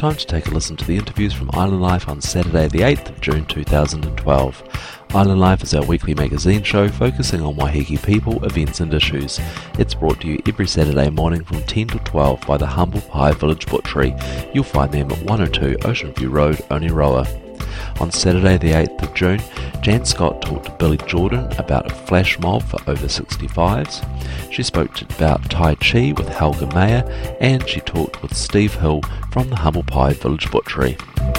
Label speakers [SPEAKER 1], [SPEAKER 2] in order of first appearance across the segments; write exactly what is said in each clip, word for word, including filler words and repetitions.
[SPEAKER 1] time to take a listen to the interviews from Island Life on Saturday the eighth of June two thousand twelve. Island Life is our weekly magazine show focusing on Waiheke people, events and issues. It's brought to you every Saturday morning from ten to twelve by the Humble Pie Village Butchery. You'll find them at one oh two Ocean View Road, Oniroa. On Saturday the eighth of June, Jan Scott talked to Billy Jordan about a flash mob for over sixty-fives. She spoke about Tai Chi with Helga Mayer, and she talked with Steve Hill from the Humble Pie Village Butchery.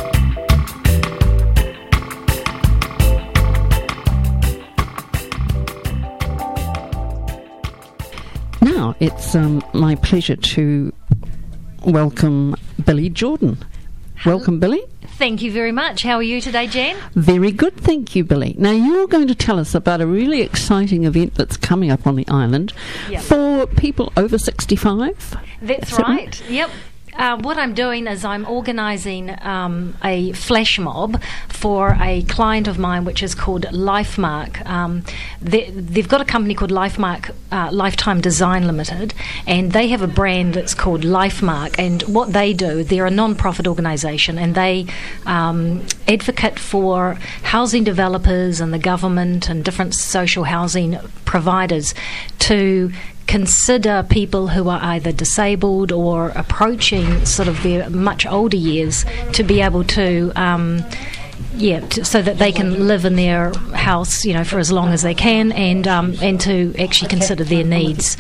[SPEAKER 2] Now it's um, my pleasure to welcome Billy Jordan. Welcome, Billy.
[SPEAKER 3] Thank you very much. How are you today, Jan?
[SPEAKER 2] Very good, thank you, Billy. Now, you're going to tell us about a really exciting event that's coming up on the island
[SPEAKER 3] Yep.
[SPEAKER 2] for people over sixty-five.
[SPEAKER 3] That's
[SPEAKER 2] Is that
[SPEAKER 3] right. Yep. Uh, what I'm doing is I'm organising um, a flash mob for a client of mine, which is called Lifemark. Um, they, they've got a company called Lifemark uh, Lifetime Design Limited, and they have a brand that's called Lifemark. And what they do, they're a non-profit organisation, and they um, advocate for housing developers and the government and different social housing providers to consider people who are either disabled or approaching sort of their much older years to be able to um, yeah, to, so that they can live in their house, you know, for as long as they can, and um, and to actually consider their needs.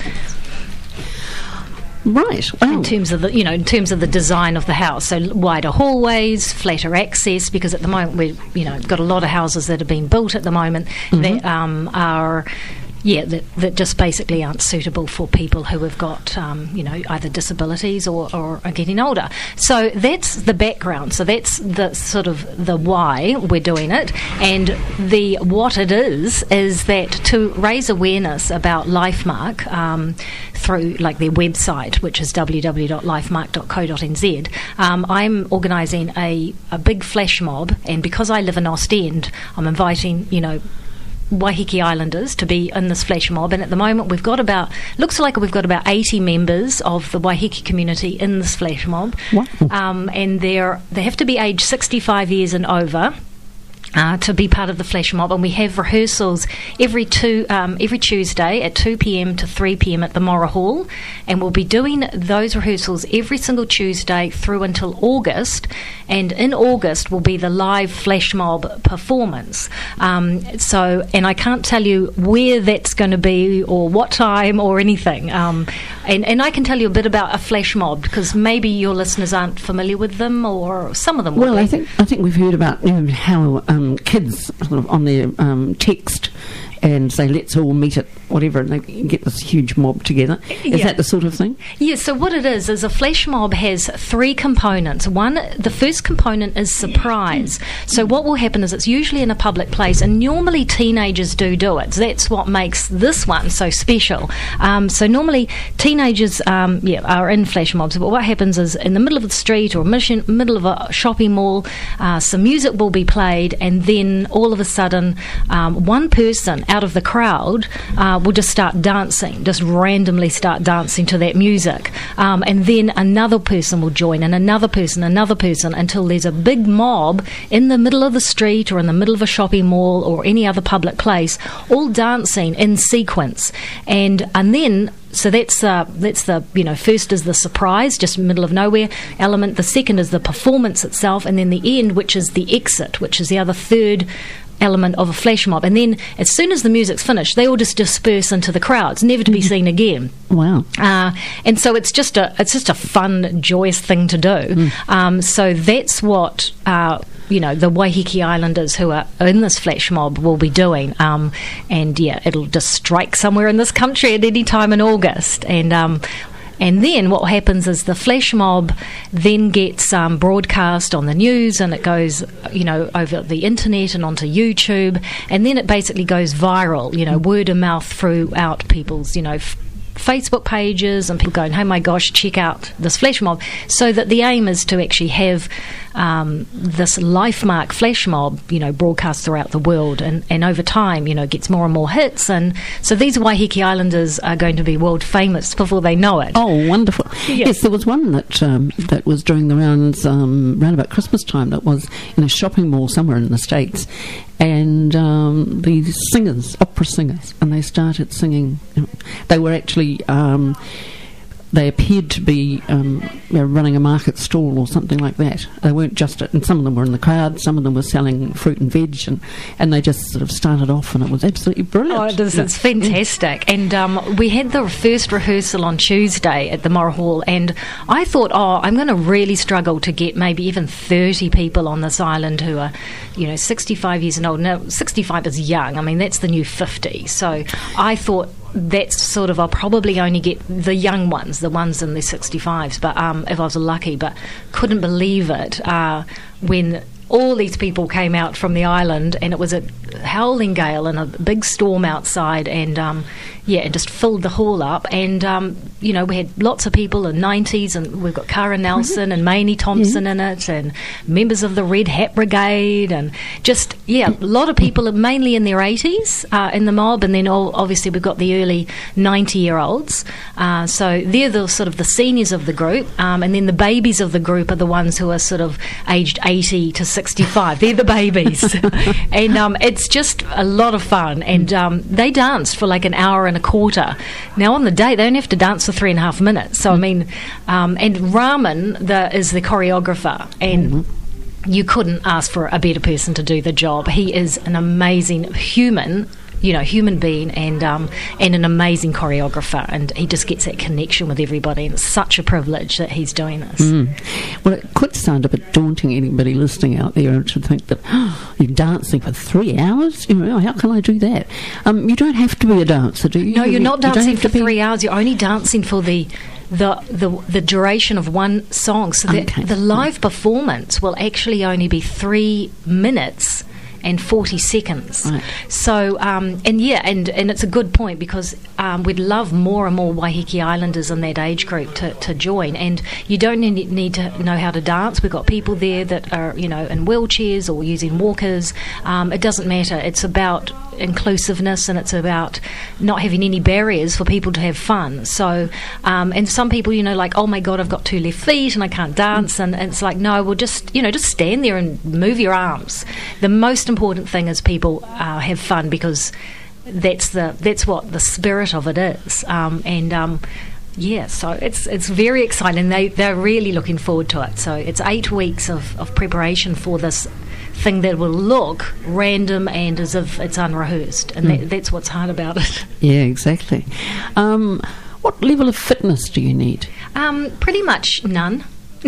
[SPEAKER 2] Right. Wow.
[SPEAKER 3] In terms of the, you know, in terms of the design of the house, so wider hallways, flatter access, because at the moment we've, you know, got a lot of houses that are being built at the moment
[SPEAKER 2] Mm-hmm.
[SPEAKER 3] that um, are. Yeah, that, that just basically aren't suitable for people who have got, um, you know, either disabilities or, or are getting older. So that's the background. So that's the sort of the why we're doing it. And the what it is, is that to raise awareness about Lifemark um, through, like, their website, which is w w w dot lifemark dot co dot n z, um, I'm organising a, a big flash mob, and because I live in Ostend, I'm inviting, you know, Waiheke Islanders to be in this flash mob, and at the moment we've got about, looks like we've got about eighty members of the Waiheke community in this flash mob.
[SPEAKER 2] Wow.
[SPEAKER 3] Um, and they're, they have to be aged sixty-five years and over Uh, to be part of the flash mob, and we have rehearsals every two um, every Tuesday at two p.m. to three p.m. at the Mora Hall, and we'll be doing those rehearsals every single Tuesday through until August, and in August will be the live flash mob performance. Um, so, and I can't tell you where that's going to be or what time or anything, um, and, and I can tell you a bit about a flash mob because maybe your listeners aren't familiar with them, or some of them will
[SPEAKER 2] Well,
[SPEAKER 3] be.
[SPEAKER 2] I think I think we've heard about, you know, how um, kids sort of on their um, text and say, let's all meet at whatever, and they get this huge mob together. Is
[SPEAKER 3] Yeah.
[SPEAKER 2] that the sort of thing?
[SPEAKER 3] Yeah, so what it is, is a flash mob has three components. One, the first component is surprise. So what will happen is it's usually in a public place, and normally teenagers do do it. That's what makes this one so special. Um, so normally teenagers um, yeah, are in flash mobs, but what happens is in the middle of the street or mission, middle of a shopping mall, uh, some music will be played, and then all of a sudden um, one person out of the crowd uh, will just start dancing, just randomly start dancing to that music. Um, and then another person will join, and another person, another person, until there's a big mob in the middle of the street or in the middle of a shopping mall or any other public place, all dancing in sequence. And and then So that's uh, that's the, you know, first is the surprise, just middle of nowhere element. The second is the performance itself, and then the end, which is the exit, which is the other third element of a flash mob. And then as soon as the music's finished, they all just disperse into the crowds, never to be seen again.
[SPEAKER 2] Wow.
[SPEAKER 3] Uh, and so it's just a it's just a fun, joyous thing to do. Mm. Um, so that's what uh, you know, the Waiheke Islanders who are in this flash mob will be doing. Um, and yeah, it'll just strike somewhere in this country at any time in August. And um, And then what happens is the flash mob then gets um, broadcast on the news, and it goes, you know, over the internet and onto YouTube, and then it basically goes viral, you know, word of mouth throughout people's, you know, f- Facebook pages and people going, oh my gosh, check out this flash mob. So that the aim is to actually have um, this LifeMark flash mob, you know, broadcast throughout the world, and, and over time, you know, gets more and more hits. And so these Waiheke Islanders are going to be world famous before they know it.
[SPEAKER 2] Oh, wonderful.
[SPEAKER 3] Yeah.
[SPEAKER 2] Yes, there was one that um, that was doing the rounds um, round about Christmas time that was in a shopping mall somewhere in the States. And um, the singers, opera singers, and they started singing. You know, they were actually, um, they appeared to be um, they were running a market stall or something like that. They weren't just, and some of them were in the crowd, some of them were selling fruit and veg, and, and they just sort of started off, and it was absolutely brilliant.
[SPEAKER 3] Oh, it is, it's fantastic. And um, we had the first rehearsal on Tuesday at the Morra Hall, and I thought, oh, I'm going to really struggle to get maybe even thirty people on this island who are, you know, sixty-five years and old. Now, sixty-five is young. I mean, that's the new fifty. So I thought that's sort of, I'll probably only get the young ones, the ones in their sixty-fives, but um, if I was lucky, but couldn't believe it uh, when all these people came out from the island, and it was a howling gale and a big storm outside, and um, yeah, it just filled the hall up. And um, you know, we had lots of people in nineties, and we've got Cara Nelson and Mainie Thompson yeah. in it, and members of the Red Hat Brigade, and just yeah, a lot of people, mainly in their eighties, uh, in the mob, and then all, obviously we've got the early ninety-year-olds. Uh, so they're the sort of the seniors of the group, um, and then the babies of the group are the ones who are sort of aged eighty to sixty-five. They're the babies. And um, it's just a lot of fun. And um, they danced for like an hour and a quarter. Now, on the day, they only have to dance for three and a half minutes. So, I mean, um, and Raman the, is the choreographer. And mm-hmm. you couldn't ask for a better person to do the job. He is an amazing human you know, human being, and um, and an amazing choreographer, and he just gets that connection with everybody, and it's such a privilege that he's doing this.
[SPEAKER 2] Mm. Well, it could sound a bit daunting, anybody listening out there, to think that oh, you're dancing for three hours? You know, how can I do that? Um, you don't have to be a dancer, do you?
[SPEAKER 3] No, you're not
[SPEAKER 2] you
[SPEAKER 3] dancing for three hours. You're only dancing for the the the, the duration of one song. So the,
[SPEAKER 2] okay.
[SPEAKER 3] the live performance will actually only be three minutes and forty seconds.
[SPEAKER 2] Right.
[SPEAKER 3] So, um, and yeah, and, and it's a good point, because um, we'd love more and more Waiheke Islanders in that age group to, to join. And you don't need, need to know how to dance. We've got people there that are, you know, in wheelchairs or using walkers. Um, it doesn't matter. It's about inclusiveness, and it's about not having any barriers for people to have fun. So, um, and some people, you know, like, oh my God, I've got two left feet and I can't dance. And, and it's like, no, well, just, you know, just stand there and move your arms. The most important thing is people uh, have fun, because that's the that's what the spirit of it is. Um, and um, yeah, so it's it's very exciting. They they're really looking forward to it. So it's eight weeks of, of preparation for this thing that will look random and as if it's unrehearsed, and mm. that, that's what's hard about it.
[SPEAKER 2] Yeah, exactly. Um, what level of fitness do you need?
[SPEAKER 3] Um, pretty much none.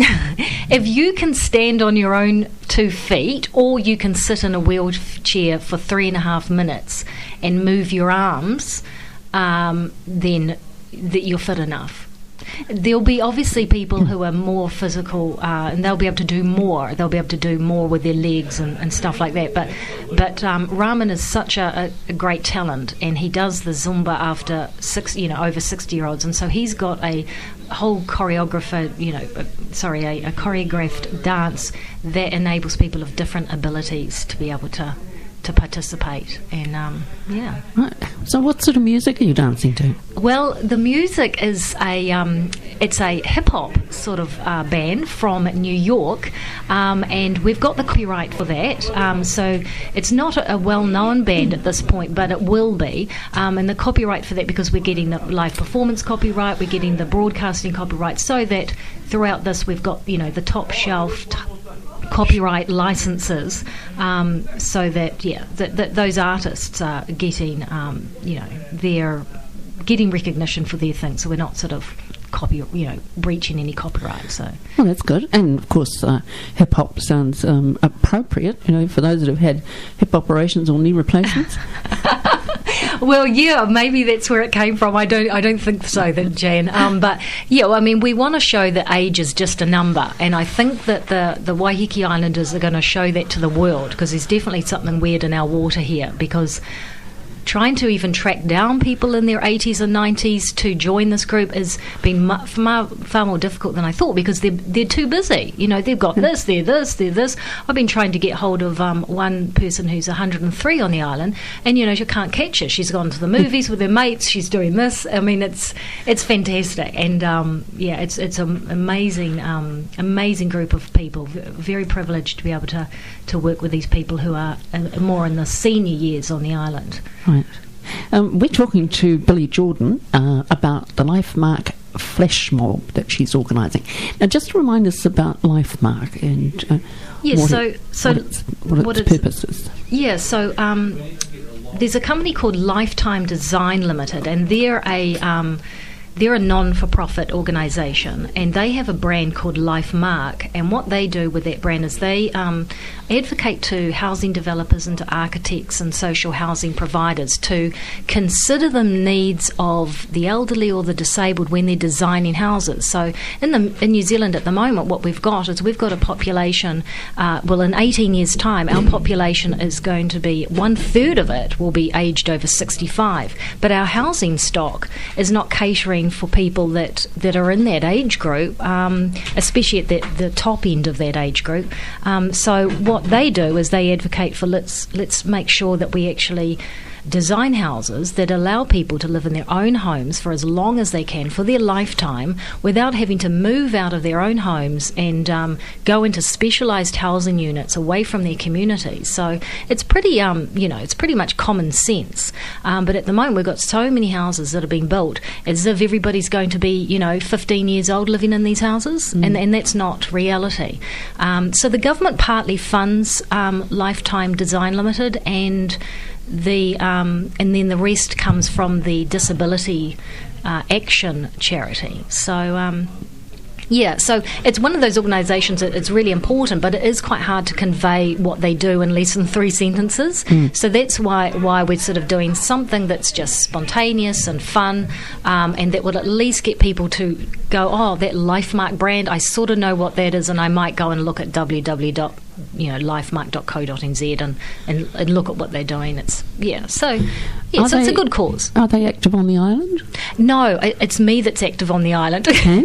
[SPEAKER 3] If you can stand on your own two feet, or you can sit in a wheelchair for three and a half minutes and move your arms, um, then that you're fit enough. There'll be obviously people who are more physical, uh, and they'll be able to do more. They'll be able to do more with their legs and, and stuff like that. But but um, Raman is such a, a great talent, and he does the Zumba after six, you know, over sixty-year-olds, and so he's got a whole choreographer, you know, uh, sorry, a, a choreographed dance that enables people of different abilities to be able to. to participate. And um, yeah.
[SPEAKER 2] Right. So what sort of music are you dancing to?
[SPEAKER 3] Well, the music is a um, it's a hip hop sort of uh, band from New York, um, and we've got the copyright for that. Um, so it's not a, a well-known band at this point, but it will be. Um, and the copyright for that, because we're getting the live performance copyright, we're getting the broadcasting copyright, so that throughout this we've got, you know, the top shelf. T- copyright licenses, um, so that yeah that, that those artists are getting um, you know they're getting recognition for their things, so we're not sort of copy you know breaching any copyright. So
[SPEAKER 2] well, that's good. And of course uh, hip hop sounds um, appropriate, you know, for those that have had hip operations or knee replacements.
[SPEAKER 3] Well, yeah, maybe that's where it came from. I don't, I don't think so, that Jan. Um, but yeah, well, I mean, we want to show that age is just a number, and I think that the the Waiheke Islanders are going to show that to the world, because there's definitely something weird in our water here. Because trying to even track down people in their eighties and nineties to join this group has been mu- far, far more difficult than I thought, because they're, they're too busy. You know, they've got this, they're this, they're this. I've been trying to get hold of um, one person who's one hundred and three on the island, and, you know, you can't catch her. She's gone to the movies with her mates, she's doing this. I mean, it's it's fantastic. And, um, yeah, it's it's an amazing, um, amazing group of people. Very privileged to be able to, to work with these people who are uh, more in the senior years on the island.
[SPEAKER 2] Right. Um, we're talking to Billy Jordan uh, about the LifeMark flash mob that she's organising. Now, just to remind us about LifeMark and uh,
[SPEAKER 3] yes,
[SPEAKER 2] what,
[SPEAKER 3] so,
[SPEAKER 2] it,
[SPEAKER 3] so
[SPEAKER 2] what its, what
[SPEAKER 3] what
[SPEAKER 2] its
[SPEAKER 3] it's,
[SPEAKER 2] purpose is.
[SPEAKER 3] Yeah, so um, there's a company called Lifetime Design Limited, and they're a um, they're a non-for-profit organisation, and they have a brand called LifeMark, and what they do with that brand is they um, advocate to housing developers and to architects and social housing providers to consider the needs of the elderly or the disabled when they're designing houses. So in the in New Zealand at the moment, what we've got is we've got a population, uh, well, in eighteen years' time, our population is going to be, one-third of it will be aged over sixty-five, but our housing stock is not catering for people that, that are in that age group, um, especially at the, the top end of that age group. Um, so what they do is they advocate for let's let's make sure that we actually design houses that allow people to live in their own homes for as long as they can, for their lifetime, without having to move out of their own homes and um, go into specialised housing units away from their communities. So it's pretty, um, you know, it's pretty much common sense. Um, but at the moment, we've got so many houses that are being built as if everybody's going to be, you know, fifteen years old living in these houses, mm. and, and that's not reality. Um, so the government partly funds um, Lifetime Design Limited, and The um, and then the rest comes from the Disability uh, Action charity. So um, yeah, so it's one of those organisations that it's really important, but it is quite hard to convey what they do in less than three sentences. Mm. So that's why why we're sort of doing something that's just spontaneous and fun, um, and that will at least get people to go, oh, that LifeMark brand, I sort of know what that is, and I might go and look at w w w. you know, lifemark dot co dot n z and, and, and look at what they're doing. It's yeah, so yeah, so they, it's a good cause.
[SPEAKER 2] Are they active on the island?
[SPEAKER 3] No, it, it's me that's active on the island.
[SPEAKER 2] Okay.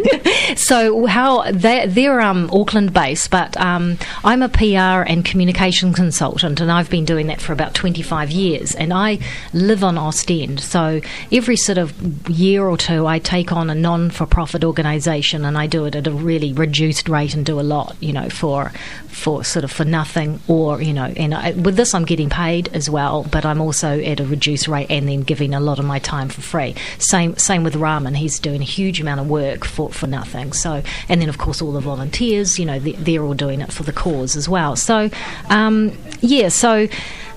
[SPEAKER 3] So how they they're um, Auckland based, but um, I'm a P R and communication consultant, and I've been doing that for about twenty-five years, and I live on Ostend. So every sort of year or two, I take on a non-for-profit organisation, and I do it at a really reduced rate and do a lot, you know, for for sort of for nothing, or you know, and I, with this I'm getting paid as well, but I'm also at a reduced rate and then giving a lot of my time for free. Same same with Raman, he's doing a huge amount of work for, for nothing. So, and then of course all the volunteers, you know, they, they're all doing it for the cause as well. So um, yeah, so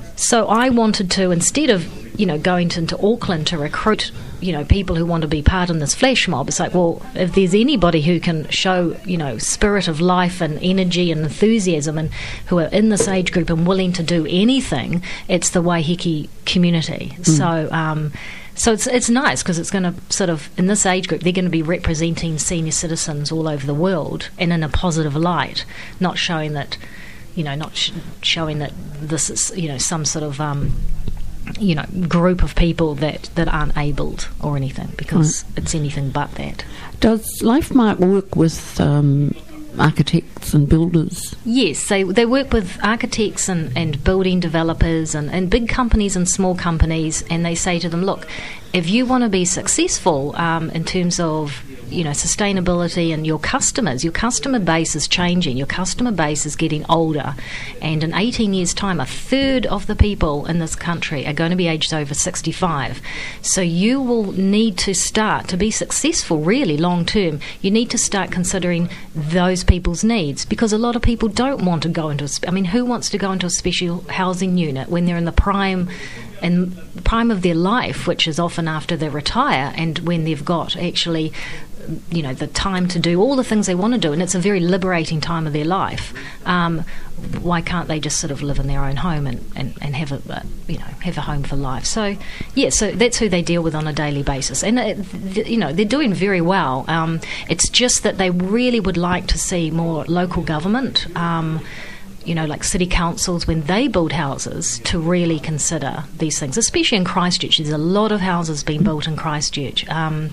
[SPEAKER 3] so I wanted to, instead of you know going to, into Auckland to recruit you know people who want to be part in this flash mob, it's like, well, if there's anybody who can show you know spirit of life and energy and enthusiasm and who are in this age group and willing to do anything, it's the Waiheke community. Mm. So um, so it's it's nice because it's going to sort of, in this age group, they're going to be representing senior citizens all over the world and in a positive light, not showing that you know not sh- showing that this is you know some sort of um, you know, group of people that, that aren't abled or anything, because right. it's anything but that.
[SPEAKER 2] Does LifeMark work with um, architects and builders?
[SPEAKER 3] Yes, they they work with architects and, and building developers and, and big companies and small companies, and they say to them, look, if you want to be successful um, in terms of you know sustainability and your customers, your customer base is changing, your customer base is getting older, and in eighteen years' time a third of the people in this country are going to be aged over sixty-five. So you will need to start to be successful really long term, you need to start considering those people's needs, because a lot of people don't want to go into a, I mean who wants to go into a special housing unit when they're in the prime in the prime of their life, which is often after they retire, and when they've got actually you know the time to do all the things they want to do, and it's a very liberating time of their life. Um, why can't they just sort of live in their own home and, and, and have a uh, you know have a home for life? So yeah, so that's who they deal with on a daily basis, and it, th- you know they're doing very well. Um, it's just that they really would like to see more local government Um, you know, like city councils, when they build houses, to really consider these things, especially in Christchurch. There's a lot of houses being built in Christchurch. Um,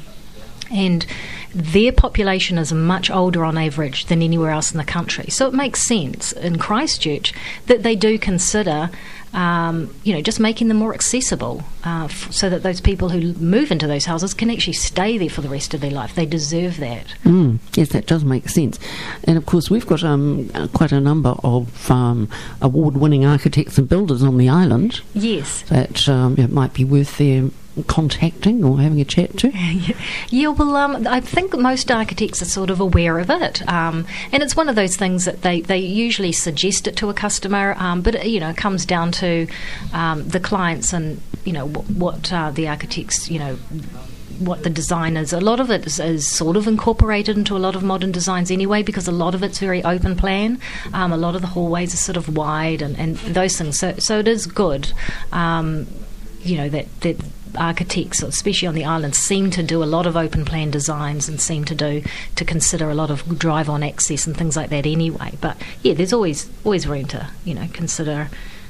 [SPEAKER 3] and their population is much older on average than anywhere else in the country. So it makes sense in Christchurch that they do consider, um, you know, just making them more accessible uh, f- so that those people who move into those houses can actually stay there for the rest of their life. They deserve that.
[SPEAKER 2] Mm, yes, that does make sense. And of course, we've got um, quite a number of um, award-winning architects and builders on the island.
[SPEAKER 3] Yes.
[SPEAKER 2] That um, it might be worth their contacting or having a chat to.
[SPEAKER 3] Yeah, well, um, I think most architects are sort of aware of it, um, and it's one of those things that they, they usually suggest it to a customer, um, but you know, it comes down to um, the clients and you know what, what uh, the architects, you know, what the design is. A lot of it is, is sort of incorporated into a lot of modern designs anyway, because a lot of it's very open plan. Um, a lot of the hallways are sort of wide and, and those things. So, so it is good, um, you know, that that. architects, especially on the island, seem to do a lot of open plan designs and seem to do to consider a lot of drive on access and things like that anyway. But yeah, there's always always room to you know consider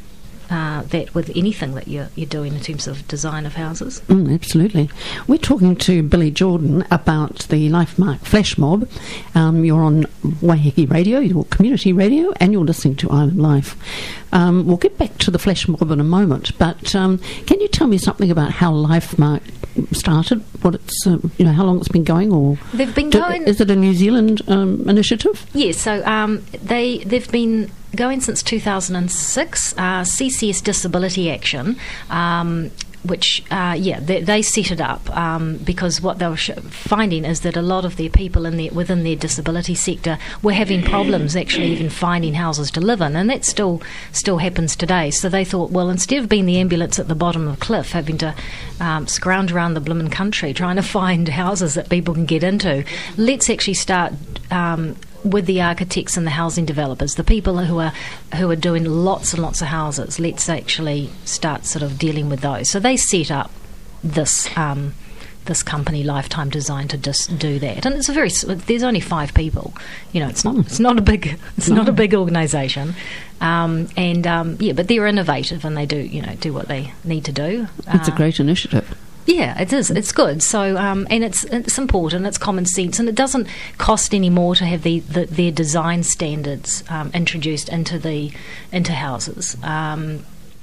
[SPEAKER 3] uh, that with anything that you're you're doing in terms of design of houses.
[SPEAKER 2] Mm, absolutely. We're talking to Billy Jordan about the LifeMark Flash Mob. Um, you're on Waiheke Radio, your community radio, and you're listening to Island Life. Um, we'll get back to the Flash Mob in a moment, but um, can you tell me something about how LifeMark started? What it's, uh, you know, how long it's been going, or
[SPEAKER 3] they've been
[SPEAKER 2] do,
[SPEAKER 3] going.
[SPEAKER 2] Is it a New Zealand um, initiative?
[SPEAKER 3] Yes. So um, they they've been going since two thousand six. Uh, C C S Disability Action. Um, which, uh, yeah, they, they set it up um, because what they were sh- finding is that a lot of their people in their, within their disability sector were having problems actually even finding houses to live in, and that still still happens today. So they thought, well, instead of being the ambulance at the bottom of the cliff, having to um, scrounge around the blimmin' country trying to find houses that people can get into, let's actually start Um, with the architects and the housing developers, the people who are who are doing lots and lots of houses. Let's actually start sort of dealing with those. So they set up this um, this company, Lifetime Design, to just do that. And it's a very there's only five people. You know, it's not it's not a big it's not a big organisation. Um, and um, yeah, but they're innovative and they do you know do what they need to do.
[SPEAKER 2] It's
[SPEAKER 3] uh,
[SPEAKER 2] a great initiative.
[SPEAKER 3] Yeah, it is. It's good. So, um, and it's it's important. It's common sense, and it doesn't cost any more to have the, the their design standards um, introduced into the into houses. Um,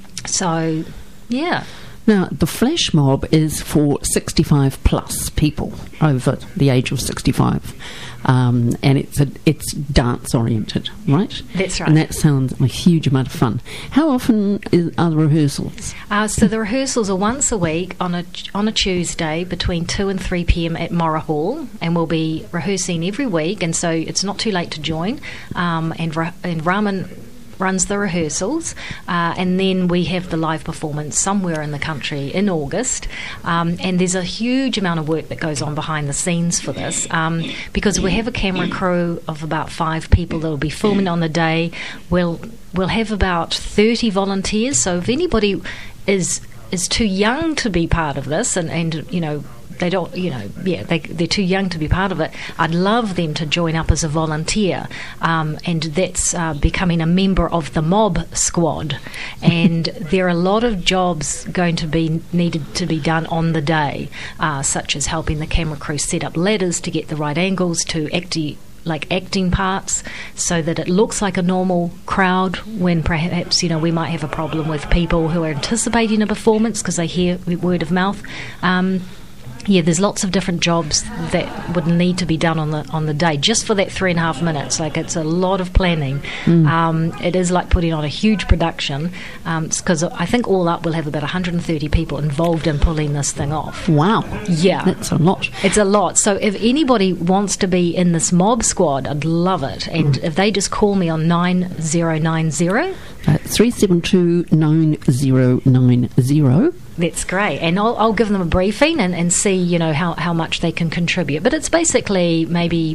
[SPEAKER 3] so, yeah.
[SPEAKER 2] Now, the Flash Mob is for sixty-five plus people over the age of sixty-five, um, and it's a, it's dance oriented, right?
[SPEAKER 3] That's right.
[SPEAKER 2] And that sounds like a huge amount of fun. How often is, are the rehearsals?
[SPEAKER 3] Uh, so the rehearsals are once a week on a on a Tuesday between two and three p.m. at Mora Hall, and we'll be rehearsing every week, and so it's not too late to join. Um, and Ra- and Raman runs the rehearsals, uh, and then we have the live performance somewhere in the country in August, um, and there's a huge amount of work that goes on behind the scenes for this, um, because we have a camera crew of about five people that will be filming on the day. We'll we'll have about thirty volunteers, so if anybody is is too young to be part of this, and, and you know they don't, you know, yeah, they, they're too young to be part of it, I'd love them to join up as a volunteer, um, and that's uh, becoming a member of the Mob Squad. And there are a lot of jobs going to be needed to be done on the day, uh, such as helping the camera crew set up ladders to get the right angles to acti- like acting parts, so that it looks like a normal crowd when perhaps, you know, we might have a problem with people who are anticipating a performance because they hear word of mouth. Um, Yeah, there's lots of different jobs that would need to be done on the on the day just for that three and a half minutes. Like, it's a lot of planning. Mm. Um, it is like putting on a huge production, because um, I think all up we'll have about one hundred thirty people involved in pulling this thing off.
[SPEAKER 2] Wow.
[SPEAKER 3] Yeah.
[SPEAKER 2] That's a lot.
[SPEAKER 3] It's a lot. So if anybody wants to be in this Mob Squad, I'd love it. And mm. if they just call me on nine zero nine zero...
[SPEAKER 2] Uh, three seven two nine zero nine zero.
[SPEAKER 3] That's great, and I'll, I'll give them a briefing and, and see, you know, how, how much they can contribute. But it's basically maybe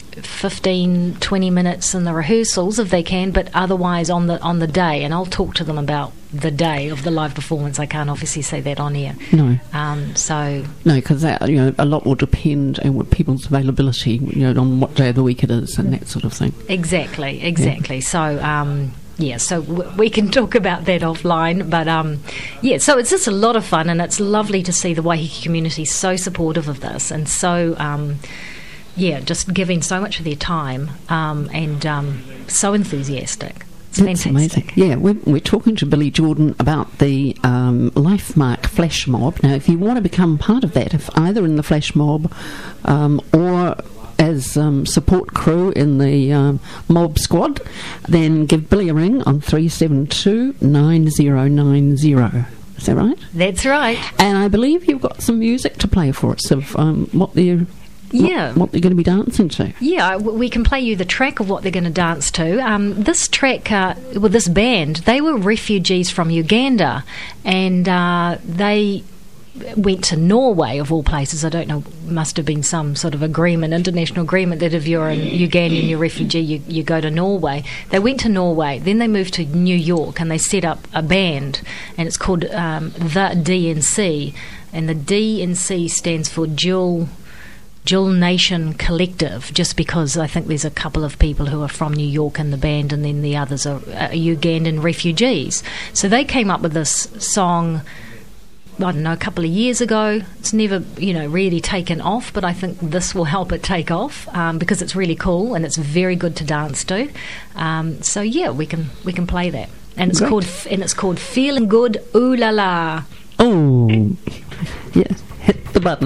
[SPEAKER 3] fifteen, twenty minutes in the rehearsals if they can, but otherwise on the on the day, and I'll talk to them about the day of the live performance. I can't obviously say that on air.
[SPEAKER 2] No.
[SPEAKER 3] Um, so
[SPEAKER 2] no, because you know a lot will depend on what people's availability, you know, on what day of the week it is and that sort of thing.
[SPEAKER 3] Exactly, exactly. Yeah. So um, Yeah, so w- we can talk about that offline. But um, yeah, so it's just a lot of fun, and it's lovely to see the Waiheke community so supportive of this and so, um, yeah, just giving so much of their time um, and um, so enthusiastic. It's
[SPEAKER 2] That's
[SPEAKER 3] fantastic.
[SPEAKER 2] amazing. Yeah, we're, we're talking to Billy Jordan about the um, LifeMark Flash Mob. Now, if you want to become part of that, if either in the Flash Mob um, or as um, support crew in the um, mob squad, then give Billy a ring on three seven two, nine zero nine zero. Is that right?
[SPEAKER 3] That's right.
[SPEAKER 2] And I believe you've got some music to play for us of um, what they're
[SPEAKER 3] Yeah.
[SPEAKER 2] what, what they're going to be dancing to.
[SPEAKER 3] Yeah, w- we can play you the track of what they're going to dance to. Um, this track, uh, well, this band, they were refugees from Uganda, and uh, they went to Norway, of all places. I don't know, must have been some sort of agreement, international agreement, that if you're an Ugandan, you're a refugee, you, you go to Norway. They went to Norway, then they moved to New York, and they set up a band, and it's called um, the D N C, and the D N C stands for Dual... Dual Nation Collective, just because I think there's a couple of people who are from New York in the band, and then the others are uh, Ugandan refugees. So they came up with this song, I don't know, a couple of years ago. It's never, you know, really taken off, but I think this will help it take off um, because it's really cool and it's very good to dance to. Um, so yeah, we can we can play that, and it's
[SPEAKER 2] Great.
[SPEAKER 3] called and it's called Feeling Good Ooh La La.
[SPEAKER 2] Oh, yes, hit the button.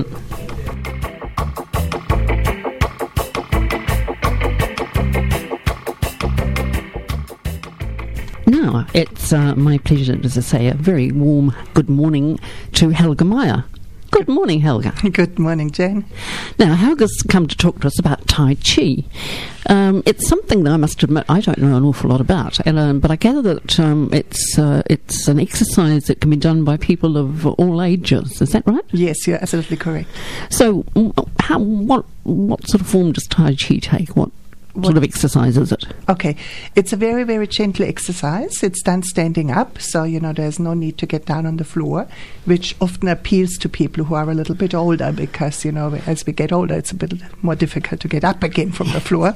[SPEAKER 2] Now, it's uh, my pleasure, as I say, a very warm good morning to Helga Meyer. Good morning, Helga.
[SPEAKER 4] Good morning, Jane.
[SPEAKER 2] Now, Helga's come to talk to us about Tai Chi. Um, it's something that I must admit I don't know an awful lot about, and, um, but I gather that um, it's uh, it's an exercise that can be done by people of all ages. Is that right?
[SPEAKER 4] Yes, you're absolutely correct.
[SPEAKER 2] So, w- how what what sort of form does Tai Chi take? What sort of exercise is it?
[SPEAKER 4] Okay, it's a very, very gentle exercise. It's done standing up, so, you know, there's no need to get down on the floor, which often appeals to people who are a little bit older because, you know, as we get older, it's a bit more difficult to get up again from the floor.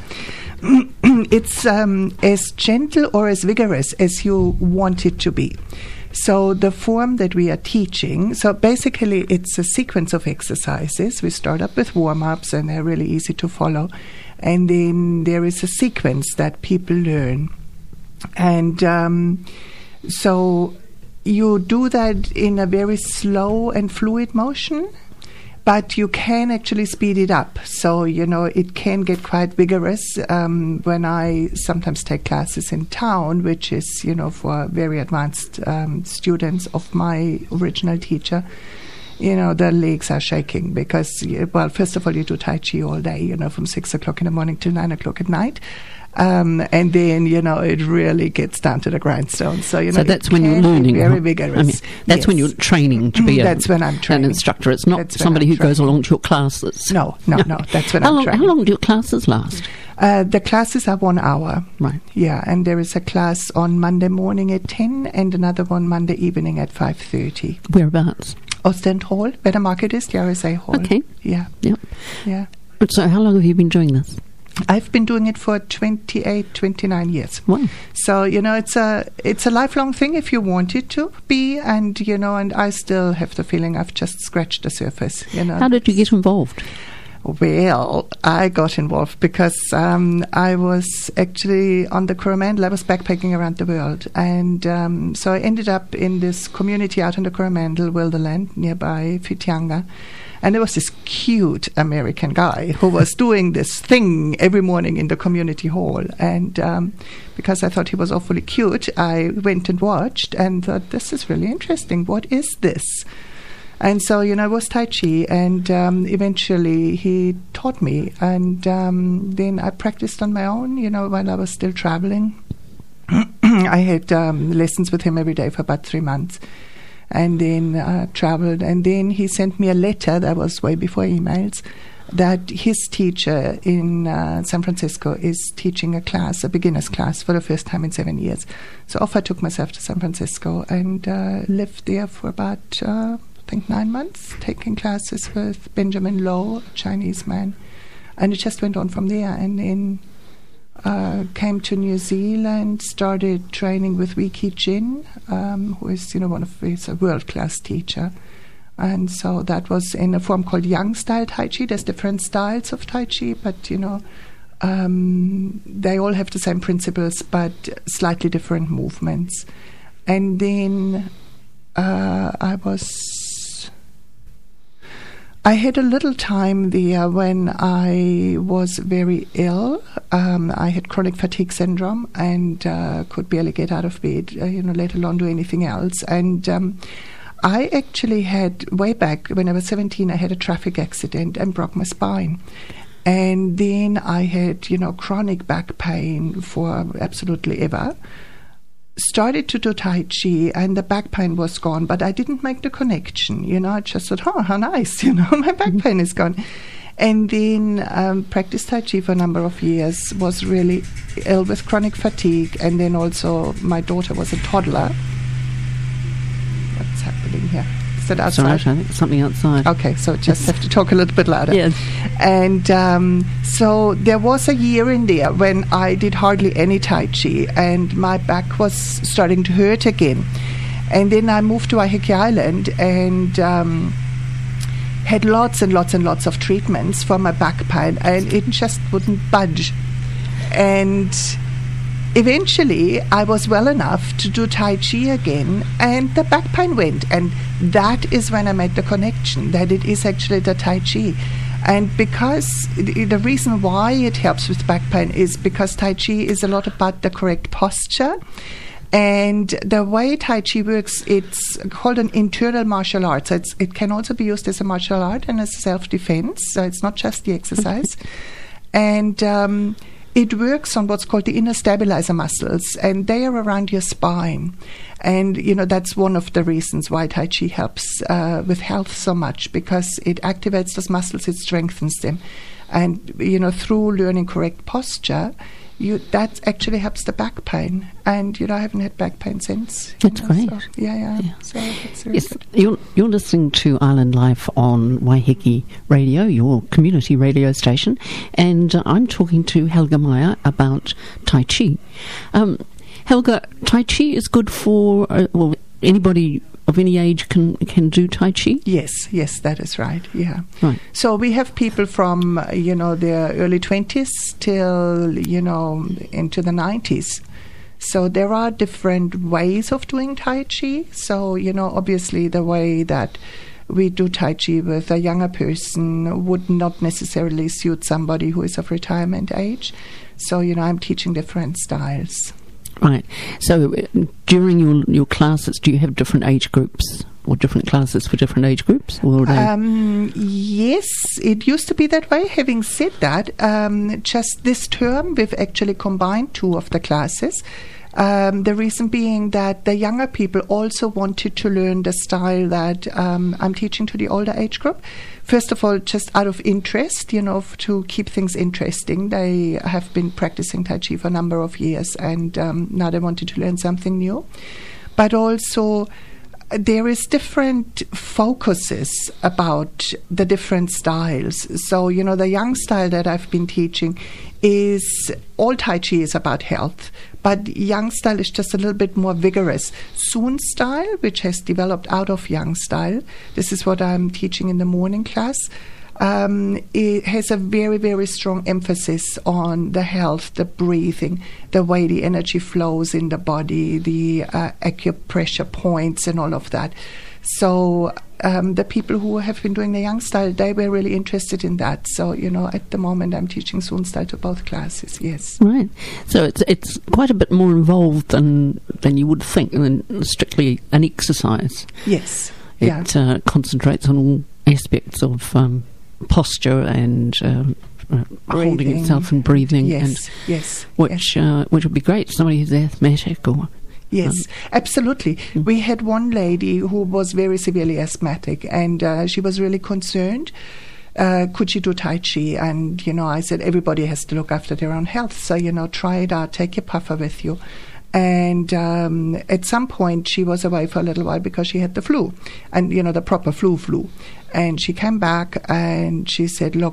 [SPEAKER 4] It's um, as gentle or as vigorous as you want it to be. So the form that we are teaching, so basically it's a sequence of exercises. We start up with warm-ups, and they're really easy to follow. And then there is a sequence that people learn. And um, so you do that in a very slow and fluid motion, but you can actually speed it up. So, you know, it can get quite vigorous. Um, when I sometimes take classes in town, which is, you know, for very advanced um, students of my original teacher, you know, the legs are shaking because, well, first of all, you do Tai Chi all day, you know, from six o'clock in the morning till nine o'clock at night. Um, and then, you know, it really gets down to the grindstone. So, you know,
[SPEAKER 2] so that's when you're learning.
[SPEAKER 4] Very vigorous.
[SPEAKER 2] I mean, that's
[SPEAKER 4] yes.
[SPEAKER 2] when you're training to be a,
[SPEAKER 4] that's when I'm training.
[SPEAKER 2] an instructor. It's not
[SPEAKER 4] That's when
[SPEAKER 2] somebody
[SPEAKER 4] I'm
[SPEAKER 2] who goes
[SPEAKER 4] training.
[SPEAKER 2] along to your classes.
[SPEAKER 4] No, no, no. That's when
[SPEAKER 2] how
[SPEAKER 4] I'm
[SPEAKER 2] long,
[SPEAKER 4] training.
[SPEAKER 2] How long do your classes last?
[SPEAKER 4] Uh, the classes are one hour.
[SPEAKER 2] Right.
[SPEAKER 4] Yeah, and there is a class on Monday morning at ten and another one Monday evening at five thirty.
[SPEAKER 2] Whereabouts?
[SPEAKER 4] Ostend Hall, where the market is, the R S A Hall.
[SPEAKER 2] Okay.
[SPEAKER 4] Yeah,
[SPEAKER 2] Yep.
[SPEAKER 4] yeah.
[SPEAKER 2] So how long have you been doing this?
[SPEAKER 4] I've been doing it for twenty-eight, twenty-nine years.
[SPEAKER 2] Wow.
[SPEAKER 4] So, you know, it's a it's a lifelong thing if you want it to be, and, you know, and I still have the feeling I've just scratched the surface, you know.
[SPEAKER 2] How did you get involved?
[SPEAKER 4] Well, I got involved because um, I was actually on the Coromandel. I was backpacking around the world. And um, so I ended up in this community out in the Coromandel, Wilderland, nearby Whitianga. And there was this cute American guy who was doing this thing every morning in the community hall. And um, because I thought he was awfully cute, I went and watched and thought, this is really interesting. What is this? And so, you know, it was Tai Chi, and um, eventually he taught me. And um, then I practiced on my own, you know, while I was still traveling. I had um, lessons with him every day for about three months. And then uh, traveled. And then he sent me a letter, that was way before emails, that his teacher in uh, San Francisco is teaching a class, a beginner's class, for the first time in seven years. So off I took myself to San Francisco and uh, lived there for about... Uh, I think nine months, taking classes with Benjamin Low, a Chinese man. And it just went on from there. And then uh, came to New Zealand, started training with Wee Ki Jin, um, who is, you know, one of he's a world-class teacher. And so that was in a form called Yang style Tai Chi. There's different styles of Tai Chi, but, you know, um, they all have the same principles, but slightly different movements. And then uh, I was... I had a little time there when I was very ill. Um, I had chronic fatigue syndrome and uh, could barely get out of bed, uh, you know, let alone do anything else. And um, I actually had, way back when I was seventeen, I had a traffic accident and broke my spine. And then I had, you know, chronic back pain for absolutely ever. Started to do Tai Chi and the back pain was gone, but I didn't make the connection. You know, I just thought, oh, how nice, you know, my back pain is gone. And then um, practiced Tai Chi for a number of years, was really ill with chronic fatigue, and then also my daughter was a toddler. What's happening here? Is that outside?
[SPEAKER 2] Sorry, I think it's something outside.
[SPEAKER 4] Okay, so just have to talk a little bit louder.
[SPEAKER 2] Yes.
[SPEAKER 4] And um, so there was a year in there when I did hardly any Tai Chi, and my back was starting to hurt again. And then I moved to Waiheke Island and um, had lots and lots and lots of treatments for my back pain, and it just wouldn't budge. And eventually, I was well enough to do Tai Chi again, and the back pain went. And that is when I made the connection that it is actually the Tai Chi. And because the, the reason why it helps with back pain is because Tai Chi is a lot about the correct posture. And the way Tai Chi works, it's called an internal martial art. So it's, it can also be used as a martial art and as self-defense. So it's not just the exercise. And um, it works on what's called the inner stabilizer muscles, and they are around your spine. And, you know, that's one of the reasons why Tai Chi helps uh, with health so much, because it activates those muscles, it strengthens them. And, you know, through learning correct posture, you that actually helps the back pain. And, you know, I haven't had back pain since.
[SPEAKER 2] That's
[SPEAKER 4] know,
[SPEAKER 2] great.
[SPEAKER 4] So, yeah, yeah.
[SPEAKER 2] Yeah.
[SPEAKER 4] So it's very
[SPEAKER 2] Yes,
[SPEAKER 4] good.
[SPEAKER 2] you're, you're listening to Island Life on Waiheke Radio, your community radio station, and uh, I'm talking to Helga Meyer about Tai Chi. Um, Helga, Tai Chi is good for, uh, well, anybody of any age can can do Tai Chi?
[SPEAKER 4] Yes, yes, that is right, yeah.
[SPEAKER 2] Right.
[SPEAKER 4] So we have people from, uh, you know, their early twenties till, you know, into the nineties. So there are different ways of doing Tai Chi. So, you know, obviously the way that we do Tai Chi with a younger person would not necessarily suit somebody who is of retirement age. So, you know, I'm teaching different styles.
[SPEAKER 2] Right. So uh, during your your classes, do you have different age groups or different classes for different age groups? Or they
[SPEAKER 4] Um, yes, it used to be that way. Having said that, um, just this term we've actually combined two of the classes. Um, the reason being that the younger people also wanted to learn the style that um, I'm teaching to the older age group. First of all, just out of interest, you know, f- to keep things interesting. They have been practicing Tai Chi for a number of years, and um, now they wanted to learn something new. But also, uh, there is different focuses about the different styles. So, you know, the young style that I've been teaching is, all Tai Chi is about health, but Yang style is just a little bit more vigorous. Sun style, which has developed out of Yang style, this is what I'm teaching in the morning class, um, it has a very, very strong emphasis on the health, the breathing, the way the energy flows in the body, the uh, acupressure points and all of that. So um, the people who have been doing the Yang style, they were really interested in that. So, you know, at the moment I'm teaching Sun style to both classes, yes.
[SPEAKER 2] Right. So it's it's quite a bit more involved than than you would think, than strictly an exercise.
[SPEAKER 4] Yes, yeah.
[SPEAKER 2] It uh, concentrates on all aspects of um, posture and um, uh, holding
[SPEAKER 4] Breathing.
[SPEAKER 2] itself and breathing,
[SPEAKER 4] Yes,
[SPEAKER 2] and
[SPEAKER 4] yes.
[SPEAKER 2] which uh, which would be great. Somebody who's asthmatic or.
[SPEAKER 4] Yes, absolutely.
[SPEAKER 2] Mm.
[SPEAKER 4] We had one lady who was very severely asthmatic, and uh, she was really concerned. Uh, could she do Tai Chi? And, you know, I said, everybody has to look after their own health. So, you know, try it out. Take your puffer with you. And um, at some point, she was away for a little while because she had the flu, and, you know, the proper flu flu. And she came back and she said, look,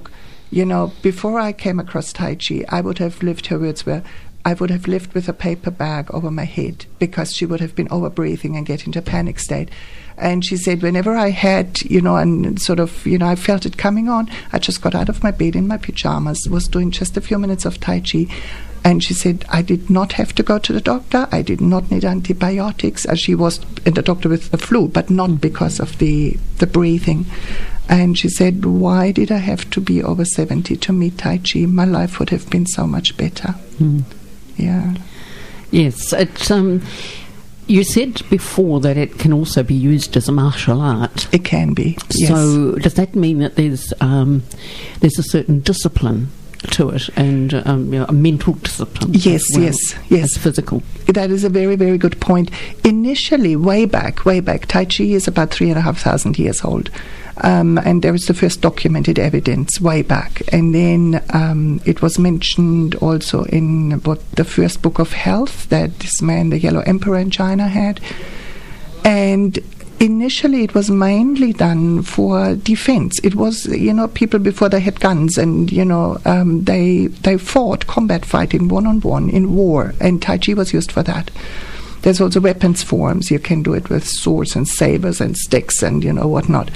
[SPEAKER 4] You know, before I came across Tai Chi, I would have lived, her words were, I would have lived with a paper bag over my head because she would have been over-breathing and get into a panic state. And she said, whenever I had, you know, and sort of, you know, I felt it coming on, I just got out of my bed in my pajamas, was doing just a few minutes of Tai Chi. And she said, I did not have to go to the doctor. I did not need antibiotics. As she was in the doctor with the flu, but not because of the, the breathing. And she said, why did I have to be over seventy to meet Tai Chi? My life would have been so much better. Mm. Yeah.
[SPEAKER 2] Yes, it's... Um, You said before that it can also be used as a martial art.
[SPEAKER 4] It can be, yes.
[SPEAKER 2] So does that mean that there's um, there's a certain discipline to it, and um, you know, a mental discipline?
[SPEAKER 4] Yes,
[SPEAKER 2] as well
[SPEAKER 4] yes, yes.
[SPEAKER 2] As physical.
[SPEAKER 4] That is a very, very good point. Initially, way back, way back, Tai Chi is about three and a half thousand years old. Um, and there is the first documented evidence way back. And then um, it was mentioned also in what the first book of health that this man, the Yellow Emperor in China, had. And initially it was mainly done for defense. It was, you know, people before they had guns and, you know, um, they, they fought combat fighting one-on-one in war. And Tai Chi was used for that. There's also weapons forms. You can do it with swords and sabers and sticks and, you know, whatnot.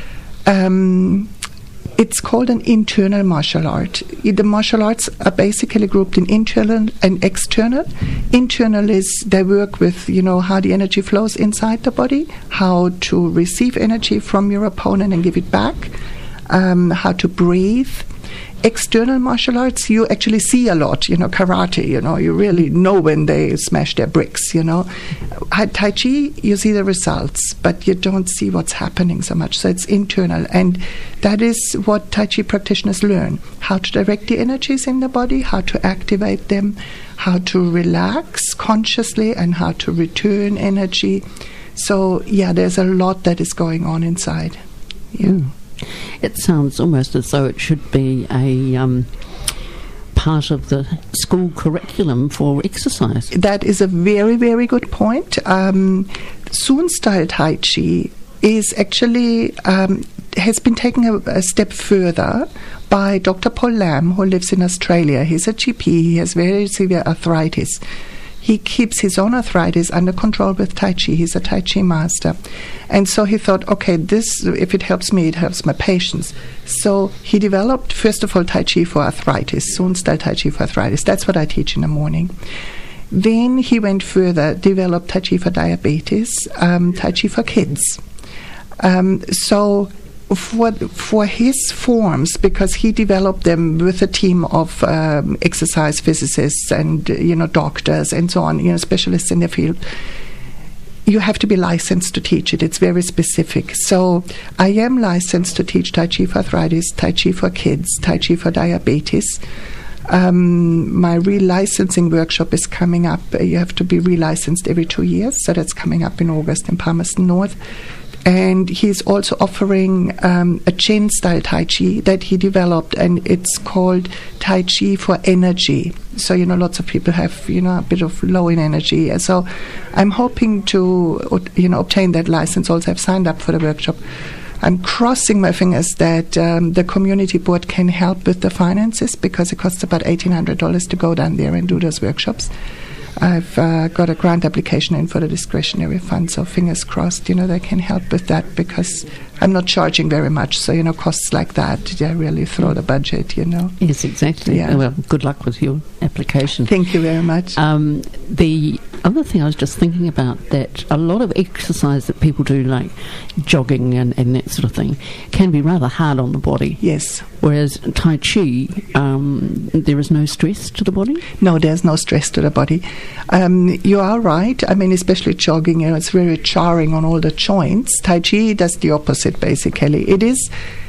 [SPEAKER 4] Um, it's called an internal martial art. The martial arts are basically grouped in internal and external. Internal is they work with, you know, how the energy flows inside the body, how to receive energy from your opponent and give it back, um, how to breathe. External martial arts, you actually see a lot, you know, karate, you know, you really know when they smash their bricks, you know. Tai Chi, you see the results, but you don't see what's happening so much. So it's internal. And that is what Tai Chi practitioners learn, how to direct the energies in the body, how to activate them, how to relax consciously, and how to return energy. So, yeah, there's a lot that is going on inside. Yeah.
[SPEAKER 2] Mm. It sounds almost as though it should be a um, part of the school curriculum for exercise.
[SPEAKER 4] That is a very, very good point. Um, Sun style Tai Chi is actually um, has been taken a, a step further by Doctor Paul Lam, who lives in Australia. He's a G P. He has very severe arthritis. He keeps his own arthritis under control with Tai Chi. He's a Tai Chi master. And so he thought, okay, this, if it helps me, it helps my patients. So he developed, first of all, Tai Chi for arthritis, Sun-style Tai Chi for arthritis. That's what I teach in the morning. Then he went further, developed Tai Chi for diabetes, um, Tai Chi for kids. Um, so for for his forms, because he developed them with a team of um, exercise physicists and, you know, doctors and so on, you know, specialists in the field, you have to be licensed to teach it. It's very specific. So I am licensed to teach Tai Chi for arthritis, Tai Chi for kids, Tai Chi for diabetes. Um, my relicensing workshop is coming up. You have to be relicensed every two years, so that's coming up in August in Palmerston North. And he's also offering um, a Chen-style Tai Chi that he developed, and it's called Tai Chi for energy. So, you know, lots of people have, you know, a bit of low in energy. So I'm hoping to, you know, obtain that license. Also, I've signed up for the workshop. I'm crossing my fingers that um, the community board can help with the finances, because it costs about eighteen hundred dollars to go down there and do those workshops. I've uh, got a grant application in for the discretionary fund, so fingers crossed, you know, they can help with that, because I'm not charging very much. So, you know, costs like that, they really throw the budget, you know.
[SPEAKER 2] Yes, exactly.
[SPEAKER 4] Yeah.
[SPEAKER 2] Well, good luck with your application.
[SPEAKER 4] Thank you very much.
[SPEAKER 2] Um, the other thing I was just thinking about, that a lot of exercise that people do, like jogging and, and that sort of thing, can be rather hard on the body.
[SPEAKER 4] Yes.
[SPEAKER 2] Whereas Tai Chi, um, there is no stress to the body?
[SPEAKER 4] No, there's no stress to the body. Um, you are right. I mean, especially jogging, you know, it's very jarring on all the joints. Tai Chi does the opposite, basically. It is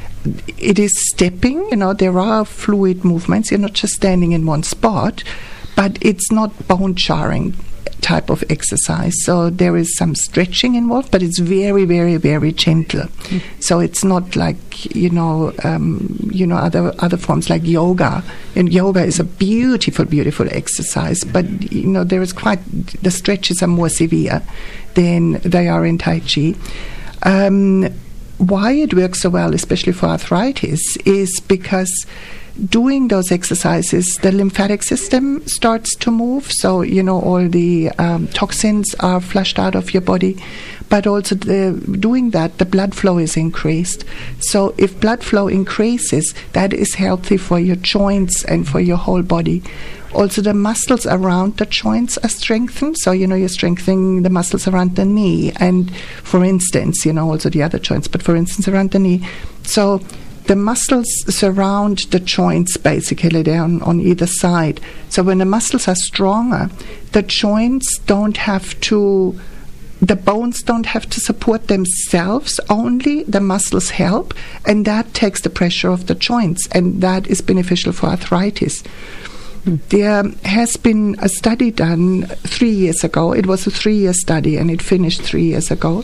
[SPEAKER 4] it is stepping, you know, there are fluid movements. You're not just standing in one spot, but it's not bone jarring type of exercise. So there is some stretching involved, but it's very, very, very gentle. Mm. So it's not like, you know, um, you know, other other forms like yoga. And yoga is a beautiful, beautiful exercise, but, you know, there is quite, the stretches are more severe than they are in Tai Chi. Um, why it works so well, especially for arthritis, is because doing those exercises, the lymphatic system starts to move. So, you know, all the um, toxins are flushed out of your body. But also the, doing that, the blood flow is increased. So if blood flow increases, that is healthy for your joints and for your whole body. Also, the muscles around the joints are strengthened. So, you know, you're strengthening the muscles around the knee. And, for instance, you know, also the other joints, but for instance, around the knee. So the muscles surround the joints, basically. They're on, on either side. So when the muscles are stronger, the joints don't have to... The bones don't have to support themselves, only the muscles help, and that takes the pressure off the joints, and that is beneficial for arthritis. Mm. There has been a study done three years ago. It was a three-year study, and it finished three years ago.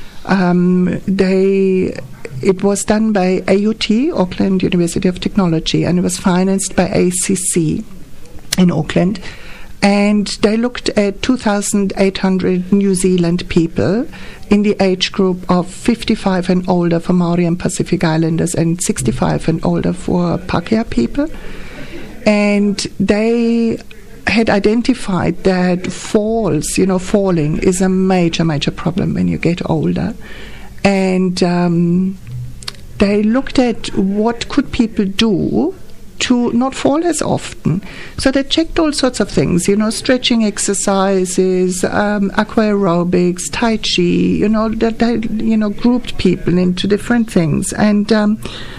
[SPEAKER 4] Um, they... It was done by A U T, Auckland University of Technology, and it was financed by A C C in Auckland. And they looked at two thousand eight hundred New Zealand people in the age group of fifty-five and older for Maori and Pacific Islanders and sixty-five and older for Pākehā people. And they had identified that falls, you know, falling is a major, major problem when you get older. And um, they looked at what could people do to not fall as often. So they checked all sorts of things, you know, stretching exercises, um, aqua aerobics, tai chi, you know, that they, you know, grouped people into different things, and um,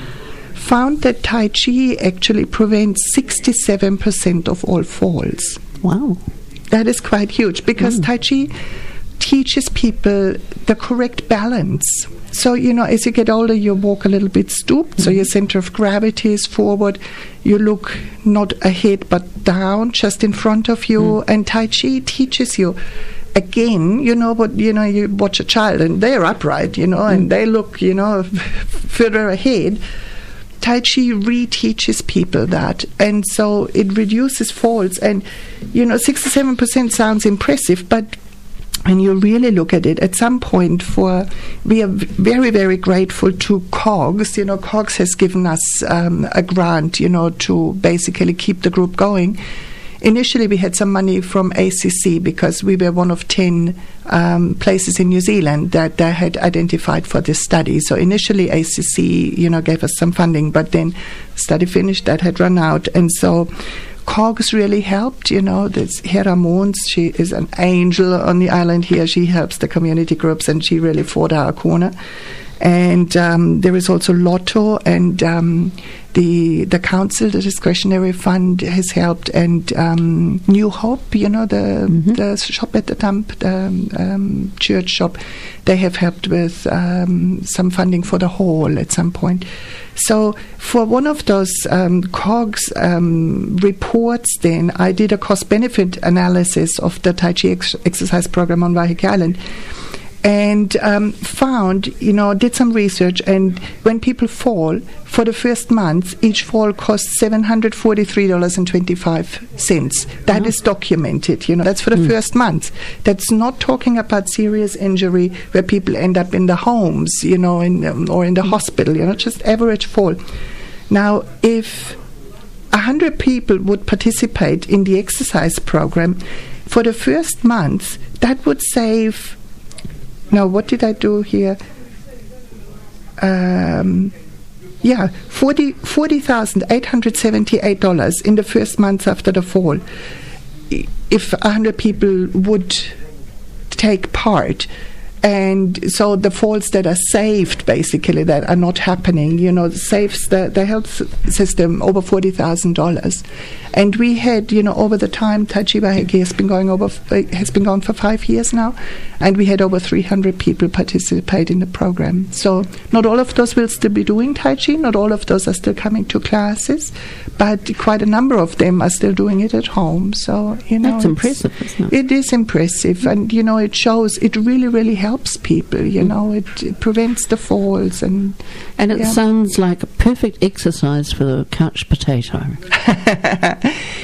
[SPEAKER 4] found that tai chi actually prevents sixty-seven percent of all falls.
[SPEAKER 2] Wow.
[SPEAKER 4] That is quite huge, because mm. tai chi teaches people the correct balance. So, you know, as you get older, you walk a little bit stooped, mm-hmm. so your center of gravity is forward. You look not ahead but down, just in front of you. Mm. And Tai Chi teaches you, again, you know, what, you know, you watch a child and they're upright, you know, mm. and they look, you know, further ahead. Tai Chi reteaches people that, and so it reduces falls. And, you know, sixty-seven percent sounds impressive, but when you really look at it, at some point, for we are very, very grateful to COGS. You know, COGS has given us um, a grant, you know, to basically keep the group going. Initially, we had some money from A C C because we were one of ten um, places in New Zealand that they had identified for this study. So initially, A C C, you know, gave us some funding, but then study finished, that had run out, and so COGS really helped. You know, there's Hera Moons, she is an angel on the island here. She helps the community groups, and she really fought our corner. And um, there is also Lotto, and um, the the council, the discretionary fund, has helped, and um, New Hope, you know, the mm-hmm. the shop at the dump, the um, church shop, they have helped with um, some funding for the hall at some point. So for one of those um, COGS um, reports, then I did a cost-benefit analysis of the Tai Chi ex- exercise program on Waiheke Island, and um, found, you know, did some research, and when people fall, for the first month, each fall costs seven hundred forty-three dollars and twenty-five cents. That oh. is documented, you know, that's for the mm. first month. That's not talking about serious injury where people end up in the homes, you know, in, um, or in the mm. hospital, you know, just average fall. Now, if one hundred people would participate in the exercise program, for the first month, that would save... Now, what did I do here? Um, yeah, forty thousand eight hundred seventy-eight dollars in the first month after the fall. If one hundred people would take part. And so the falls that are saved, basically, that are not happening, you know, saves the, the health system over forty thousand dollars. And we had, you know, over the time, Tai Chi Waiheke has been going over, f- has been going for five years now, and we had over three hundred people participate in the program. So not all of those will still be doing Tai Chi, not all of those are still coming to classes, but quite a number of them are still doing it at home. So, you know,
[SPEAKER 2] that's impressive, isn't it?
[SPEAKER 4] It is impressive, mm-hmm. and, you know, it shows, it really, really helps people, you mm-hmm. know, it, it prevents the falls. And
[SPEAKER 2] and it
[SPEAKER 4] yeah.
[SPEAKER 2] sounds like a perfect exercise for the couch potato.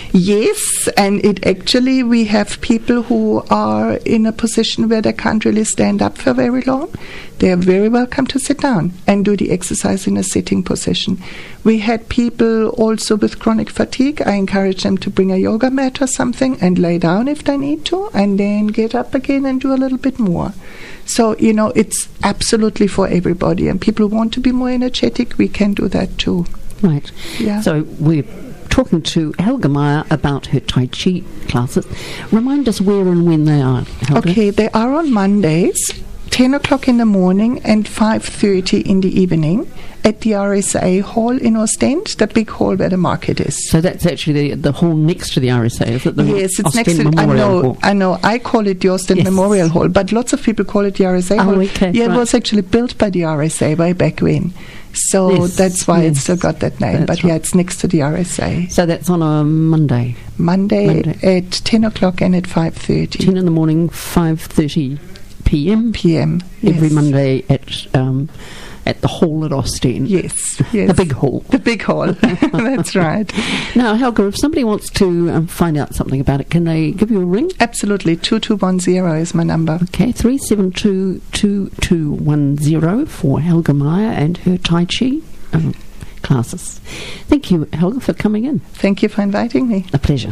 [SPEAKER 4] Yes, and it actually, we have people who are in a position where they can't really stand up for very long. They are very welcome to sit down and do the exercise in a sitting position. We had people also with chronic fatigue. I encourage them to bring a yoga mat or something and lay down if they need to, and then get up again and do a little bit more. So, you know, it's absolutely for everybody. And people who want to be more energetic, we can do that too.
[SPEAKER 2] Right.
[SPEAKER 4] Yeah.
[SPEAKER 2] So we're talking to Helga Meyer about her Tai Chi classes. Remind us where and when they are, Helga.
[SPEAKER 4] Okay, they are on Mondays, ten o'clock in the morning and five thirty in the evening at the R S A Hall in Ostend, the big hall where the market is.
[SPEAKER 2] So that's actually the, the hall next to the R S A, is it? The
[SPEAKER 4] Yes, it's
[SPEAKER 2] Ostend
[SPEAKER 4] next to. I
[SPEAKER 2] Memorial
[SPEAKER 4] know,
[SPEAKER 2] Hall.
[SPEAKER 4] I know. I call it the Ostend
[SPEAKER 2] Yes.
[SPEAKER 4] Memorial Hall, but lots of people call it the R S A
[SPEAKER 2] Oh,
[SPEAKER 4] Hall.
[SPEAKER 2] okay,
[SPEAKER 4] yeah,
[SPEAKER 2] right.
[SPEAKER 4] it was actually built by the R S A way back when, so
[SPEAKER 2] Yes,
[SPEAKER 4] that's why
[SPEAKER 2] yes.
[SPEAKER 4] it's still got that name.
[SPEAKER 2] That's
[SPEAKER 4] But yeah,
[SPEAKER 2] right.
[SPEAKER 4] it's next to the R S A.
[SPEAKER 2] So that's on a Monday,
[SPEAKER 4] Monday,
[SPEAKER 2] Monday.
[SPEAKER 4] at ten o'clock and at five thirty
[SPEAKER 2] ten in the morning, five thirty p m
[SPEAKER 4] p m.
[SPEAKER 2] every
[SPEAKER 4] yes.
[SPEAKER 2] Monday at um, at the hall at Ostend.
[SPEAKER 4] Yes, yes.
[SPEAKER 2] The big hall.
[SPEAKER 4] The big hall. That's right.
[SPEAKER 2] Now, Helga, if somebody wants to um, find out something about it, can they give you a ring?
[SPEAKER 4] Absolutely. two two one zero is my number.
[SPEAKER 2] Okay, three seven two, two two one zero for Helga Meyer and her Tai Chi um, classes. Thank you, Helga, for coming in.
[SPEAKER 4] Thank you for inviting me.
[SPEAKER 2] A pleasure.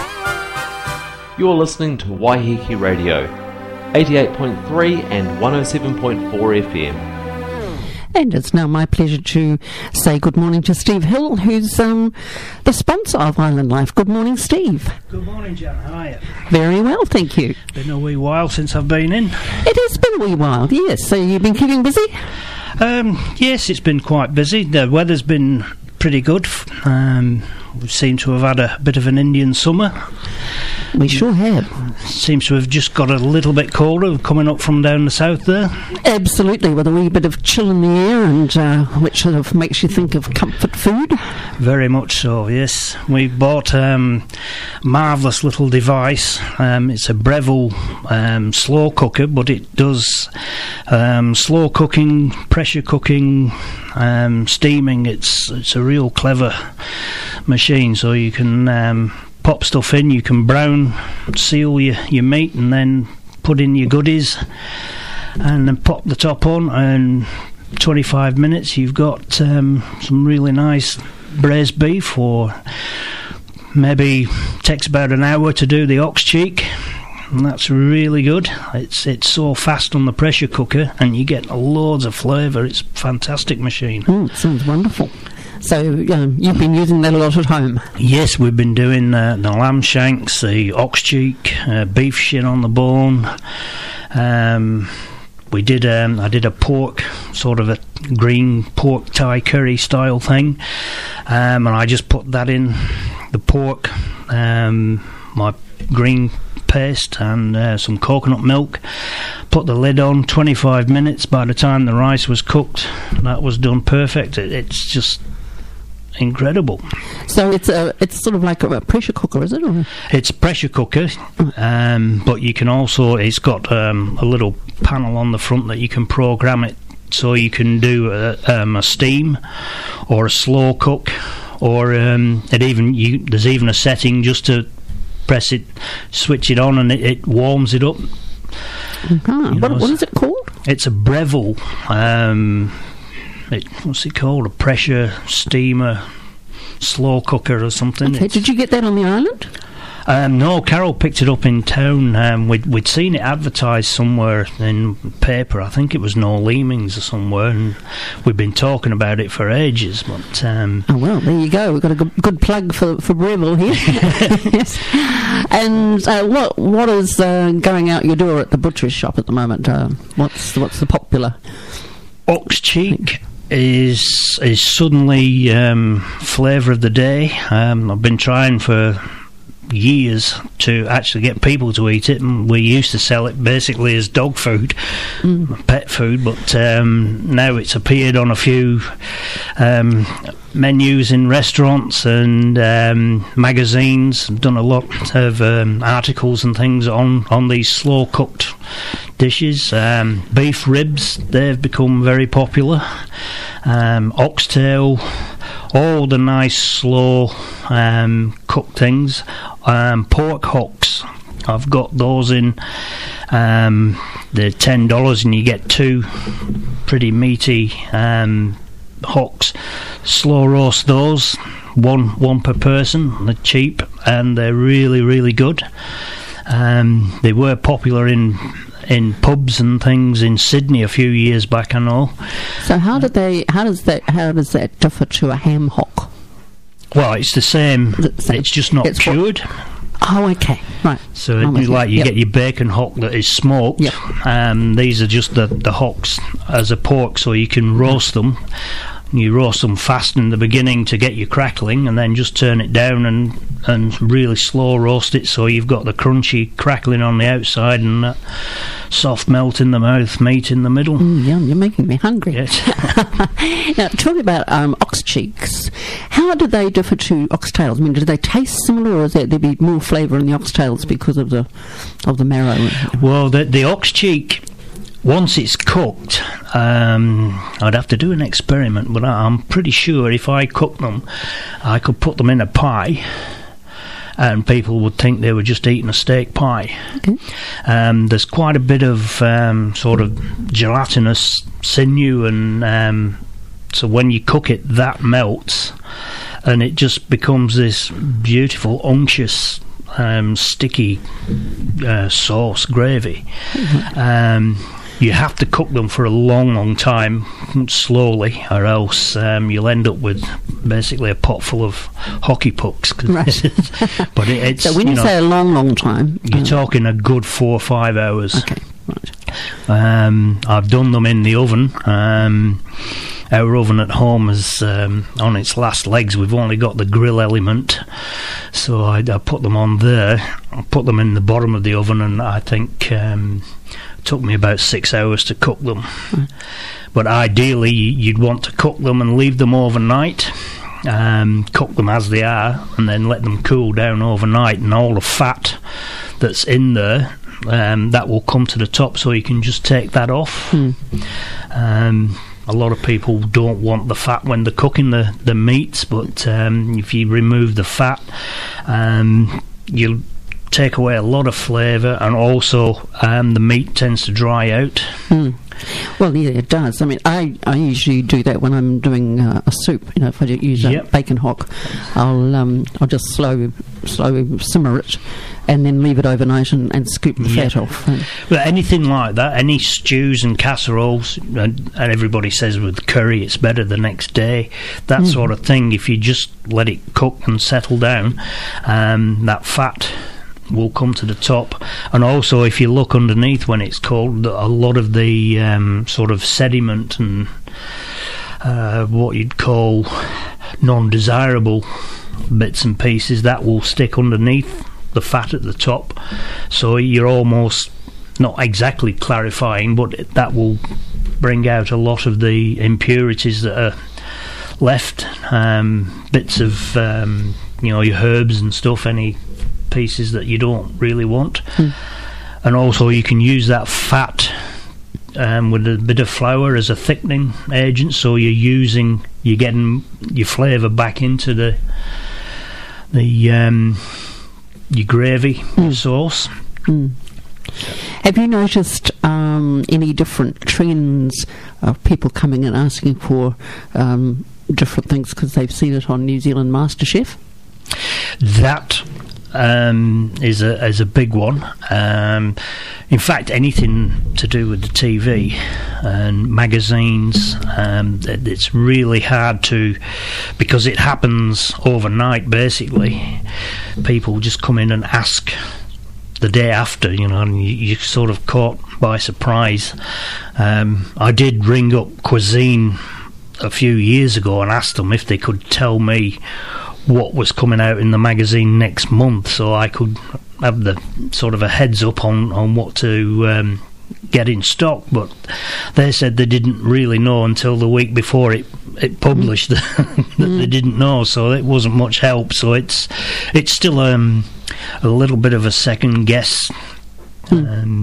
[SPEAKER 1] You're listening to Waiheke Radio, eighty-eight point three and one oh seven point four F M.
[SPEAKER 2] And it's now my pleasure to say good morning to Steve Hill, who's um, the sponsor of Island Life. Good morning, Steve.
[SPEAKER 5] Good morning, Jan. How are you?
[SPEAKER 2] Very well, thank you.
[SPEAKER 5] Been a wee while since I've been in.
[SPEAKER 2] It has been a wee while, yes. So you've been keeping busy?
[SPEAKER 5] Um, yes, it's been quite busy. The weather's been pretty good. Um, we seem to have had a bit of an Indian summer.
[SPEAKER 2] We sure have.
[SPEAKER 5] Seems to have just got a little bit colder coming up from down the south there.
[SPEAKER 2] Absolutely, with a wee bit of chill in the air, and uh, which sort of makes you think of comfort food.
[SPEAKER 5] Very much so, yes. We bought um, a marvellous little device. Um, it's a Breville um, slow cooker, but it does um, slow cooking, pressure cooking, um, steaming. It's it's a real clever machine, so you can um, pop stuff in, you can brown, seal your, your meat, and then put in your goodies, and then pop the top on, and twenty-five minutes you've got um, some really nice braised beef, or maybe takes about an hour to do the ox cheek, and that's really good. It's it's so fast on the pressure cooker, and you get loads of flavour. It's a fantastic machine.
[SPEAKER 2] Mm, it sounds wonderful. So um, you've been using that a lot at home?
[SPEAKER 5] Yes, we've been doing uh, the lamb shanks, the ox cheek, uh, beef shin on the bone. Um, we did. Um, I did a pork, sort of a green pork Thai curry style thing, um, and I just put that in the pork, um, my green paste and uh, some coconut milk. Put the lid on. twenty-five minutes. By the time the rice was cooked, that was done perfect. It, it's just incredible.
[SPEAKER 2] So it's a it's sort of like a, a pressure cooker, is it? Or?
[SPEAKER 5] It's a pressure cooker, um, but you can also, it's got um, a little panel on the front that you can program it, so you can do a, um, a steam or a slow cook, or um, it even you, there's even a setting just to press it, switch it on, and it, it warms it up.
[SPEAKER 2] Uh-huh.
[SPEAKER 5] You
[SPEAKER 2] What,
[SPEAKER 5] know,
[SPEAKER 2] what is it called?
[SPEAKER 5] It's a Breville. Um, it, what's it called? A pressure steamer, slow cooker or something.
[SPEAKER 2] Okay,
[SPEAKER 5] It's-
[SPEAKER 2] did you get that on the island?
[SPEAKER 5] Um, no, Carol picked it up in town. Um, we'd, we'd seen it advertised somewhere in paper. I think it was Noel Leemings or somewhere, and we've been talking about it for ages. But um,
[SPEAKER 2] Oh well, there you go. We've got a good, good plug for for Breville here. Yes. And uh, what what is uh, going out your door at the butcher's shop at the moment? Uh, what's what's the popular?
[SPEAKER 5] ox cheek is is suddenly um, flavour of the day. Um, I've been trying for years to actually get people to eat it, and we used to sell it basically as dog food,
[SPEAKER 2] Mm.
[SPEAKER 5] pet food, but um, now it's appeared on a few um, menus in restaurants and um, magazines. I've done a lot of um, articles and things on, on these slow cooked dishes. Um, beef ribs, they've become very popular. Um, oxtail, all the nice slow um, cooked things. Um, pork hocks, I've got those in. Um, they're ten dollars and you get two pretty meaty um, hocks. Slow roast those, one one per person. They're cheap and they're really really good. Um, they were popular in in pubs and things in Sydney a few years back, I know.
[SPEAKER 2] So how did they? How does that? How does that differ to a ham hock?
[SPEAKER 5] Well, it's the same.
[SPEAKER 2] Is it the same?
[SPEAKER 5] It's just not
[SPEAKER 2] It's what-
[SPEAKER 5] cured.
[SPEAKER 2] Oh, okay, right.
[SPEAKER 5] So
[SPEAKER 2] I'm with
[SPEAKER 5] it's
[SPEAKER 2] you.
[SPEAKER 5] like you
[SPEAKER 2] Yep.
[SPEAKER 5] get your bacon hock that is smoked.
[SPEAKER 2] Yep.
[SPEAKER 5] Um, these are just the, the hocks as a pork, so you can roast them. You roast them fast in the beginning to get you crackling, and then just turn it down and and really slow roast it, so you've got the crunchy crackling on the outside and that soft melt in the mouth meat in the middle.
[SPEAKER 2] Mm, yum, you're making me hungry.
[SPEAKER 5] Yes.
[SPEAKER 2] Now, talking about um, ox cheeks, how do they differ to oxtails? I mean, do they taste similar, or is there, there be more flavour in the oxtails because of the of the marrow?
[SPEAKER 5] Well, the the ox cheek, once it's cooked, um, I'd have to do an experiment, but I- I'm pretty sure if I cooked them, I could put them in a pie, and people would think they were just eating a steak pie.
[SPEAKER 2] Okay.
[SPEAKER 5] Um, there's quite a bit of um, sort of gelatinous sinew, and um, so when you cook it, that melts, and it just becomes this beautiful, unctuous, um, sticky uh, sauce gravy. Um, you have to cook them for a long, long time, slowly, or else um, you'll end up with basically a pot full of hockey pucks.
[SPEAKER 2] Right.
[SPEAKER 5] But it, it's
[SPEAKER 2] So when you,
[SPEAKER 5] you know,
[SPEAKER 2] say a long, long time,
[SPEAKER 5] you're
[SPEAKER 2] uh,
[SPEAKER 5] talking a good four or five hours.
[SPEAKER 2] okay, right.
[SPEAKER 5] Um, I've done them in the oven. Um, our oven at home is um, on its last legs. We've only got the grill element, so I, I put them on there. I put them in the bottom of the oven, and I think um, it took me about six hours to cook them.
[SPEAKER 2] Mm.
[SPEAKER 5] But ideally, you'd want to cook them and leave them overnight. Um, cook them as they are, and then let them cool down overnight, and all the fat that's in there, um, that will come to the top, so you can just take that off.
[SPEAKER 2] Mm.
[SPEAKER 5] Um, a lot of people don't want the fat when they're cooking the, the meats, but um, if you remove the fat, um, you'll take away a lot of flavour, and also um, the meat tends to dry out.
[SPEAKER 2] Mm. Well, yeah, it does. I mean, I, I usually do that when I'm doing uh, a soup. You know, if I do use a
[SPEAKER 5] Yep.
[SPEAKER 2] bacon hock, I'll um, I'll just slow slow simmer it, and then leave it overnight and, and scoop the
[SPEAKER 5] Yeah.
[SPEAKER 2] fat off. And
[SPEAKER 5] But anything like that, any stews and casseroles, and, and everybody says with curry it's better the next day, that
[SPEAKER 2] Mm.
[SPEAKER 5] sort of thing, if you just let it cook and settle down, um, that fat will come to the top. And also, if you look underneath when it's cold, a lot of the um, sort of sediment and uh, what you'd call non-desirable bits and pieces, that will stick underneath the fat at the top, so you're almost not exactly clarifying, but it, that will bring out a lot of the impurities that are left, um, bits of um, you know, your herbs and stuff, any pieces that you don't really want.
[SPEAKER 2] Mm.
[SPEAKER 5] And also you can use that fat um, with a bit of flour as a thickening agent, so you're using you're getting your flavour back into the the um, your gravy
[SPEAKER 2] Mm.
[SPEAKER 5] sauce.
[SPEAKER 2] Mm. Have you noticed um, any different trends of people coming and asking for um, different things because they've seen it on New Zealand MasterChef?
[SPEAKER 5] That um, is a is a big one. Um, in fact, anything to do with the T V and magazines, um, it, it's really hard to, because it happens overnight. Basically, people just come in and ask the day after, you know, and you, you're sort of caught by surprise. Um, I did ring up Cuisine a few years ago and asked them if they could tell me what was coming out in the magazine next month, so I could have the sort of a heads up on, on what to um, get in stock. But they said they didn't really know until the week before it it published that
[SPEAKER 2] Mm.
[SPEAKER 5] they didn't know, so it wasn't much help. So it's it's still um, a little bit of a second guess.
[SPEAKER 2] Mm.
[SPEAKER 5] Um,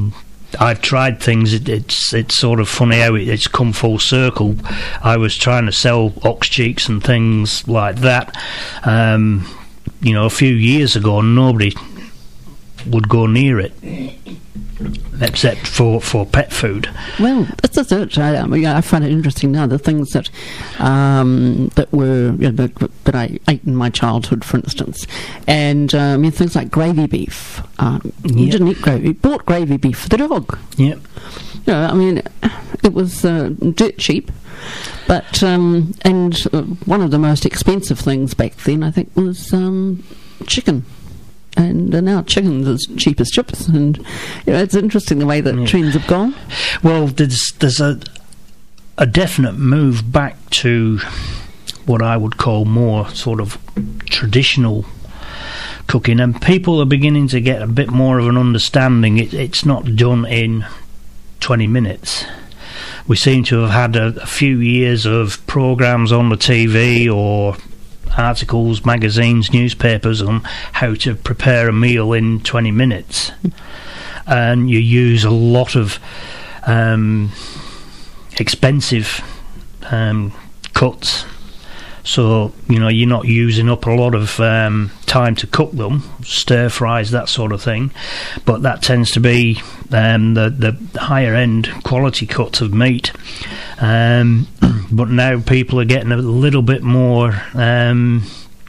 [SPEAKER 5] I've tried things. It, it's it's sort of funny how it, it's come full circle. I was trying to sell ox cheeks and things like that, um, you know, a few years ago. Nobody would go near it, except for, for pet food.
[SPEAKER 2] Well, this is it. I, I, mean, I find it interesting now, the things that um, that were you know, that, that I ate in my childhood, for instance, and um, I mean, things like gravy beef. Um,
[SPEAKER 5] Yep.
[SPEAKER 2] You didn't eat gravy. You bought gravy beef for the dog.
[SPEAKER 5] Yep.
[SPEAKER 2] You know, I mean, it was uh, dirt cheap, but um, and uh, one of the most expensive things back then, I think, was um, chicken. And uh, now chicken's as cheap as chips, and you know, it's interesting the way that
[SPEAKER 5] Yeah.
[SPEAKER 2] trends have gone.
[SPEAKER 5] Well, there's there's a a definite move back to what I would call more sort of traditional cooking, and people are beginning to get a bit more of an understanding. It, it's not done in twenty minutes. We seem to have had a, a few years of programs on the T V or articles, magazines, newspapers on how to prepare a meal in twenty minutes, and you use a lot of um, expensive um, cuts, so you know you're not using up a lot of um, time to cook them, stir fries, that sort of thing, but that tends to be um, the, the higher end quality cuts of meat. Um, but now people are getting a little bit more um,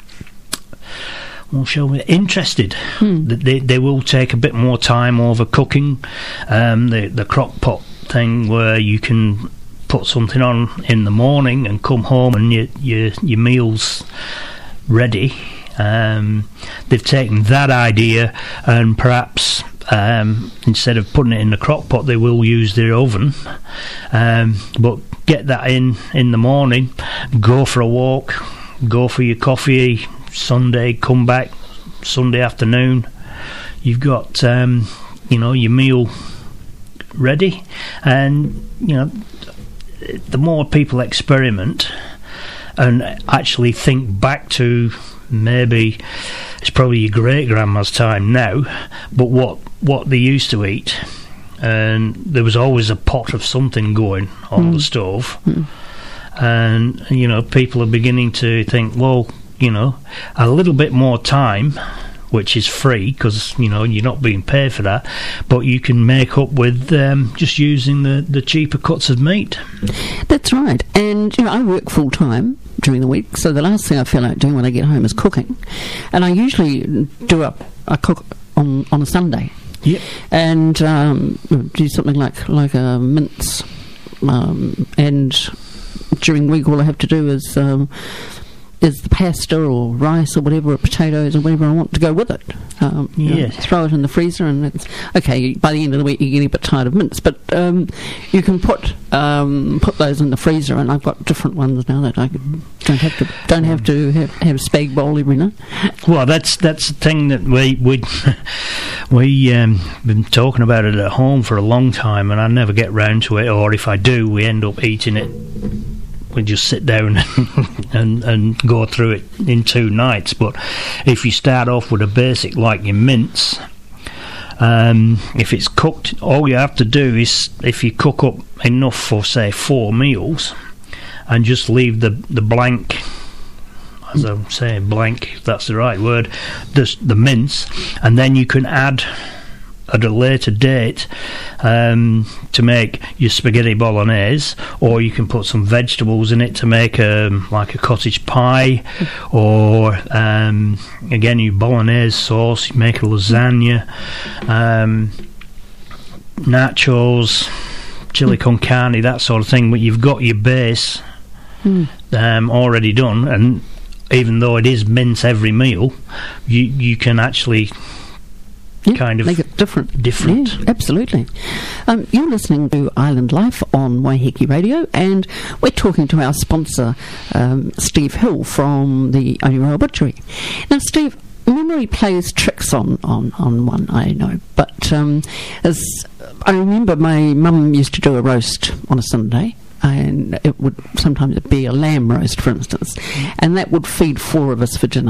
[SPEAKER 5] well, shall we, interested.
[SPEAKER 2] Hmm.
[SPEAKER 5] They, they will take a bit more time over cooking. Um, the, the crock pot thing where you can put something on in the morning and come home and your, your, your meal's ready. Um, they've taken that idea and perhaps um, instead of putting it in the crock pot, they will use their oven. Um, but get that in in the morning, go for a walk, go for your coffee, Sunday, come back Sunday afternoon. You've got um, you know your meal ready, and you know the more people experiment and actually think back to maybe it's probably your great grandma's time now, but what what they used to eat, and there was always a pot of something going on mm. the stove, mm. and you know people are beginning to think, well, you know, a little bit more time, which is free because you know you're not being paid for that, but you can make up with um, just using the, the cheaper cuts of meat.
[SPEAKER 2] That's right, and you know I work full time during the week, so the last thing I feel like doing when I get home is cooking, and I usually do a, a cook on on a Sunday.
[SPEAKER 5] Yep.
[SPEAKER 2] And um, do something like like a mince, um, and during the week all I have to do is um, is the pasta or rice or whatever, or potatoes or whatever I want to go with it. Um, you
[SPEAKER 5] yes.
[SPEAKER 2] know, throw it in the freezer, and it's okay. By the end of the week, you're getting a bit tired of mince, but um, you can put um, put those in the freezer. And I've got different ones now that I don't have to don't have to have, have spag bowl every night.
[SPEAKER 5] Well, that's that's the thing that we we we um, been talking about it at home for a long time, and I never get round to it. Or if I do, we end up eating it. We just sit down and and go through it in two nights. But if you start off with a basic like your mince, um, if it's cooked, all you have to do is if you cook up enough for say four meals, and just leave the the blank, as I'm saying blank, if that's the right word, the the mince, and then you can add at a later date um, to make your spaghetti bolognese, or you can put some vegetables in it to make a, like a cottage pie, or um, again your bolognese sauce, you make a lasagna, um, nachos, chili con carne, that sort of thing, but you've got your base mm. um, already done, and even though it is mince every meal, you, you can actually
[SPEAKER 2] Yeah,
[SPEAKER 5] kind of
[SPEAKER 2] make it different.
[SPEAKER 5] Different.
[SPEAKER 2] Yeah, absolutely. Um, you're listening to Island Life on Waiheke Radio, and we're talking to our sponsor, um, Steve Hill from the Oneiroa Butchery. Now, Steve, memory plays tricks on, on, on one, I know, but um, as I remember my mum used to do a roast on a Sunday, and it would sometimes be a lamb roast, for instance, and that would feed four of us for dinner.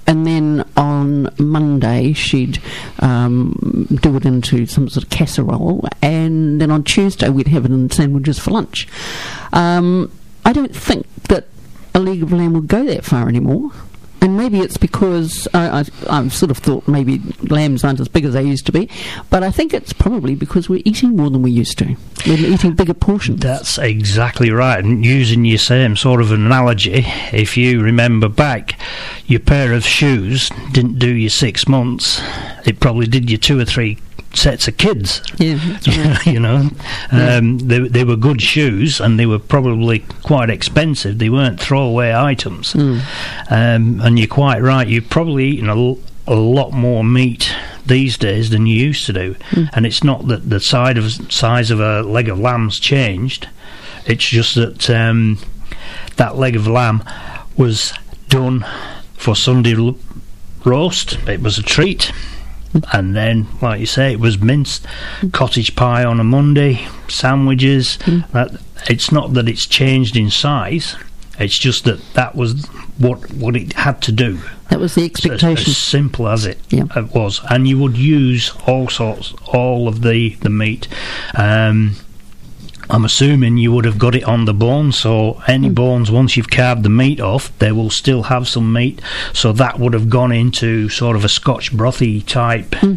[SPEAKER 2] and then on Monday she'd um, do it into some sort of casserole, and then on Tuesday we'd have it in sandwiches for lunch. Um, I don't think that a leg of lamb would go that far anymore. And maybe it's because I, I, I've sort of thought maybe lambs aren't as big as they used to be, but I think it's probably because we're eating more than we used to. We're eating bigger portions.
[SPEAKER 5] That's exactly right. And using your same sort of analogy, if you remember back, your pair of shoes didn't do you six months. It probably did you two or three sets of kids.
[SPEAKER 2] Yeah, that's right.
[SPEAKER 5] You know,
[SPEAKER 2] Yeah.
[SPEAKER 5] um, they, they were good shoes, and they were probably quite expensive. They weren't throwaway items.
[SPEAKER 2] Mm.
[SPEAKER 5] Um, and you're quite right. You're probably eating a, l- a lot more meat these days than you used to do.
[SPEAKER 2] Mm.
[SPEAKER 5] And it's not that the side of size of a leg of lamb's changed. It's just that um, that leg of lamb was done for Sunday l- roast. It was a treat. And then, like you say, it was minced, cottage pie on a Monday, sandwiches.
[SPEAKER 2] Mm.
[SPEAKER 5] That, it's not that it's changed in size. It's just that that was what what it had to do.
[SPEAKER 2] That was the
[SPEAKER 5] It's as,
[SPEAKER 2] expectation.
[SPEAKER 5] as simple as it,
[SPEAKER 2] Yeah.
[SPEAKER 5] it was. And you would use all sorts, all of the, the meat. Um, I'm assuming you would have got it on the bone, so any
[SPEAKER 2] Mm.
[SPEAKER 5] bones, once you've carved the meat off, they will still have some meat, so that would have gone into sort of a Scotch brothy type,
[SPEAKER 2] Mm.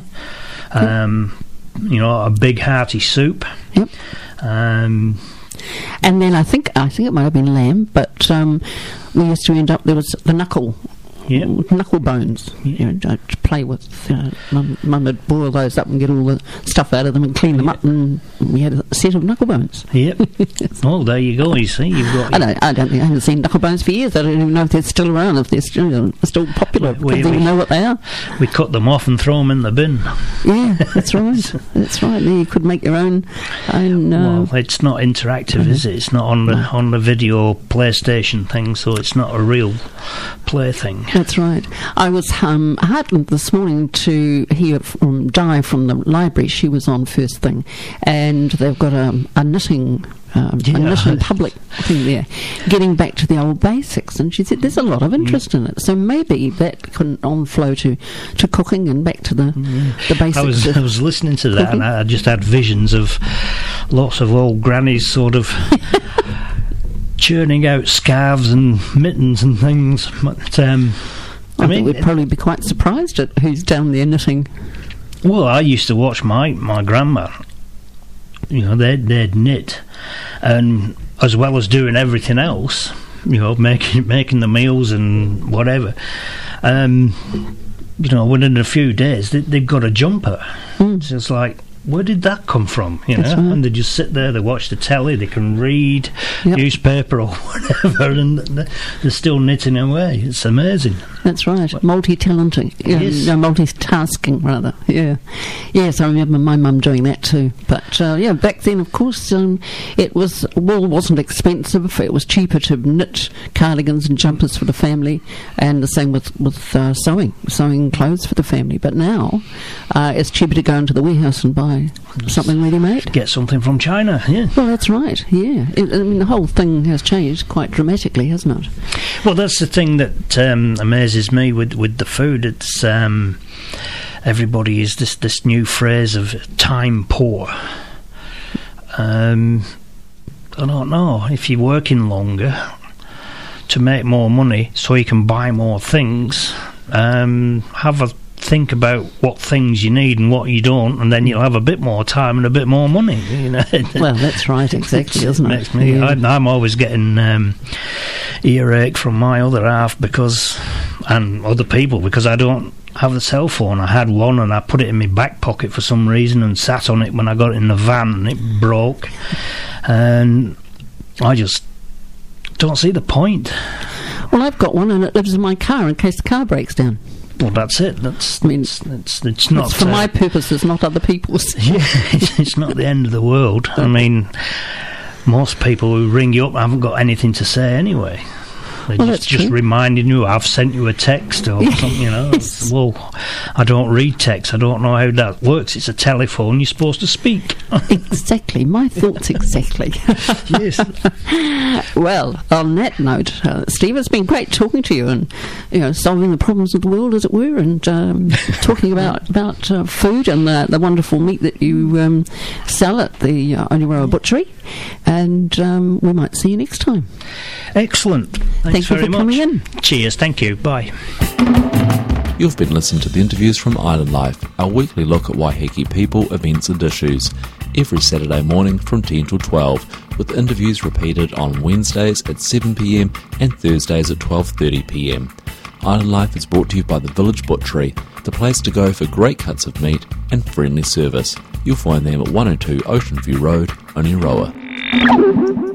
[SPEAKER 5] um, you know, a big hearty soup.
[SPEAKER 2] Yep.
[SPEAKER 5] Um,
[SPEAKER 2] And then I think I think it might have been lamb, but um, we used to end up, there was the knuckle
[SPEAKER 5] Yeah.
[SPEAKER 2] knuckle bones. You know, to to play with. Uh, Mum, Mum would boil those up and get all the stuff out of them and clean them up, and we had a set of knuckle bones.
[SPEAKER 5] Yep. Oh, there you go. You see, you've got.
[SPEAKER 2] I don't, I don't think I haven't seen knuckle bones for years. I don't even know if they're still around, if they're still, still popular.
[SPEAKER 5] We-
[SPEAKER 2] I don't
[SPEAKER 5] we-
[SPEAKER 2] even know what they are.
[SPEAKER 5] We cut them off and throw them in the bin.
[SPEAKER 2] Yeah, that's right. That's right. Then you could make your own. own uh,
[SPEAKER 5] Well, it's not interactive, is it? It's not on the
[SPEAKER 2] No.
[SPEAKER 5] on the video PlayStation thing, so it's not a real play thing.
[SPEAKER 2] That's right. I was um, heartened this morning to hear from Di from the library. She was on first thing, and they've got a, a knitting. Um,
[SPEAKER 5] Yeah.
[SPEAKER 2] a knitting public thing there, getting back to the old basics, and she said there's a lot of interest in it. So maybe that can on flow to, to cooking and back to the the basics.
[SPEAKER 5] I was
[SPEAKER 2] of
[SPEAKER 5] I was listening to that,
[SPEAKER 2] cooking.
[SPEAKER 5] and I just had visions of lots of old grannies sort of churning out scarves and mittens and things. But um,
[SPEAKER 2] I,
[SPEAKER 5] I
[SPEAKER 2] think
[SPEAKER 5] mean,
[SPEAKER 2] we'd probably be quite surprised at who's down there knitting.
[SPEAKER 5] well, I used to watch my my grandma. You know, they'd they'd knit, and as well as doing everything else, you know, making making the meals and whatever. Um, you know, within a few days, they, they've got a jumper.
[SPEAKER 2] Mm.
[SPEAKER 5] So it's like, where did that come from? You
[SPEAKER 2] That's
[SPEAKER 5] know,
[SPEAKER 2] right.
[SPEAKER 5] and they just sit there, they watch the telly, they can read
[SPEAKER 2] Yep.
[SPEAKER 5] newspaper or whatever, and they're they're still knitting away. It's amazing.
[SPEAKER 2] That's right, multi-talenting, yeah,
[SPEAKER 5] Yes.
[SPEAKER 2] no, multitasking rather. Yeah, yes, I remember my mum doing that too. But uh, yeah, back then, of course, um, it was wool wasn't expensive. It was cheaper to knit cardigans and jumpers for the family, and the same with with uh, sewing, sewing clothes for the family. But now, uh, it's cheaper to go into the warehouse and buy something ready-made.
[SPEAKER 5] Get something from China, yeah.
[SPEAKER 2] Well, that's right. Yeah, it, I mean, the whole thing has changed quite dramatically, hasn't it?
[SPEAKER 5] Well, that's the thing that um, amazes me with, with the food. It's um, everybody is this this new phrase of time poor. Um, I don't know if you're working longer to make more money so you can buy more things. Um, have a think about what things you need and what you don't, and then you'll have a bit more time and a bit more money. You know.
[SPEAKER 2] Well, that's right, exactly, isn't it?
[SPEAKER 5] Makes me,
[SPEAKER 2] Yeah.
[SPEAKER 5] I'm, I'm always getting um, earache from my other half because, and other people, because I don't have the cell phone. I had one and I put it in my back pocket for some reason and sat on it when I got it in the van and it broke, and I just don't see the point.
[SPEAKER 2] Well, I've got one and it lives in my car in case the car breaks down.
[SPEAKER 5] Well, that's it. That's
[SPEAKER 2] I mean,
[SPEAKER 5] it's, it's, it's not
[SPEAKER 2] It's for
[SPEAKER 5] uh,
[SPEAKER 2] my purposes, not other people's.
[SPEAKER 5] yeah, it's, it's not the end of the world. I mean, most people who ring you up haven't got anything to say anyway. They're
[SPEAKER 2] Well,
[SPEAKER 5] just,
[SPEAKER 2] that's
[SPEAKER 5] just
[SPEAKER 2] true.
[SPEAKER 5] reminding you, I've sent you a text or something, you know.
[SPEAKER 2] Yes.
[SPEAKER 5] Well, I don't read text. I don't know how that works. It's a telephone. You're supposed to speak.
[SPEAKER 2] Exactly, my thoughts exactly.
[SPEAKER 5] Yes.
[SPEAKER 2] Well, on that note, uh, Steve, it's been great talking to you and, you know, solving the problems of the world, as it were, and um, talking about about uh, food and the, the wonderful meat that you um, sell at the uh, Oneroa Butchery. And um, we might see you next time.
[SPEAKER 5] Excellent. Thanks
[SPEAKER 2] Thank you
[SPEAKER 5] very
[SPEAKER 2] for
[SPEAKER 5] much.
[SPEAKER 2] coming in.
[SPEAKER 5] Cheers. Thank you. Bye.
[SPEAKER 1] You've been listening to the interviews from Island Life, our weekly look at Waiheke people, events and issues, every Saturday morning from ten till twelve, with interviews repeated on Wednesdays at seven p m and Thursdays at twelve thirty p m. Island Life is brought to you by the Village Butchery, the place to go for great cuts of meat and friendly service. You'll find them at one oh two Ocean View Road, Oneroa.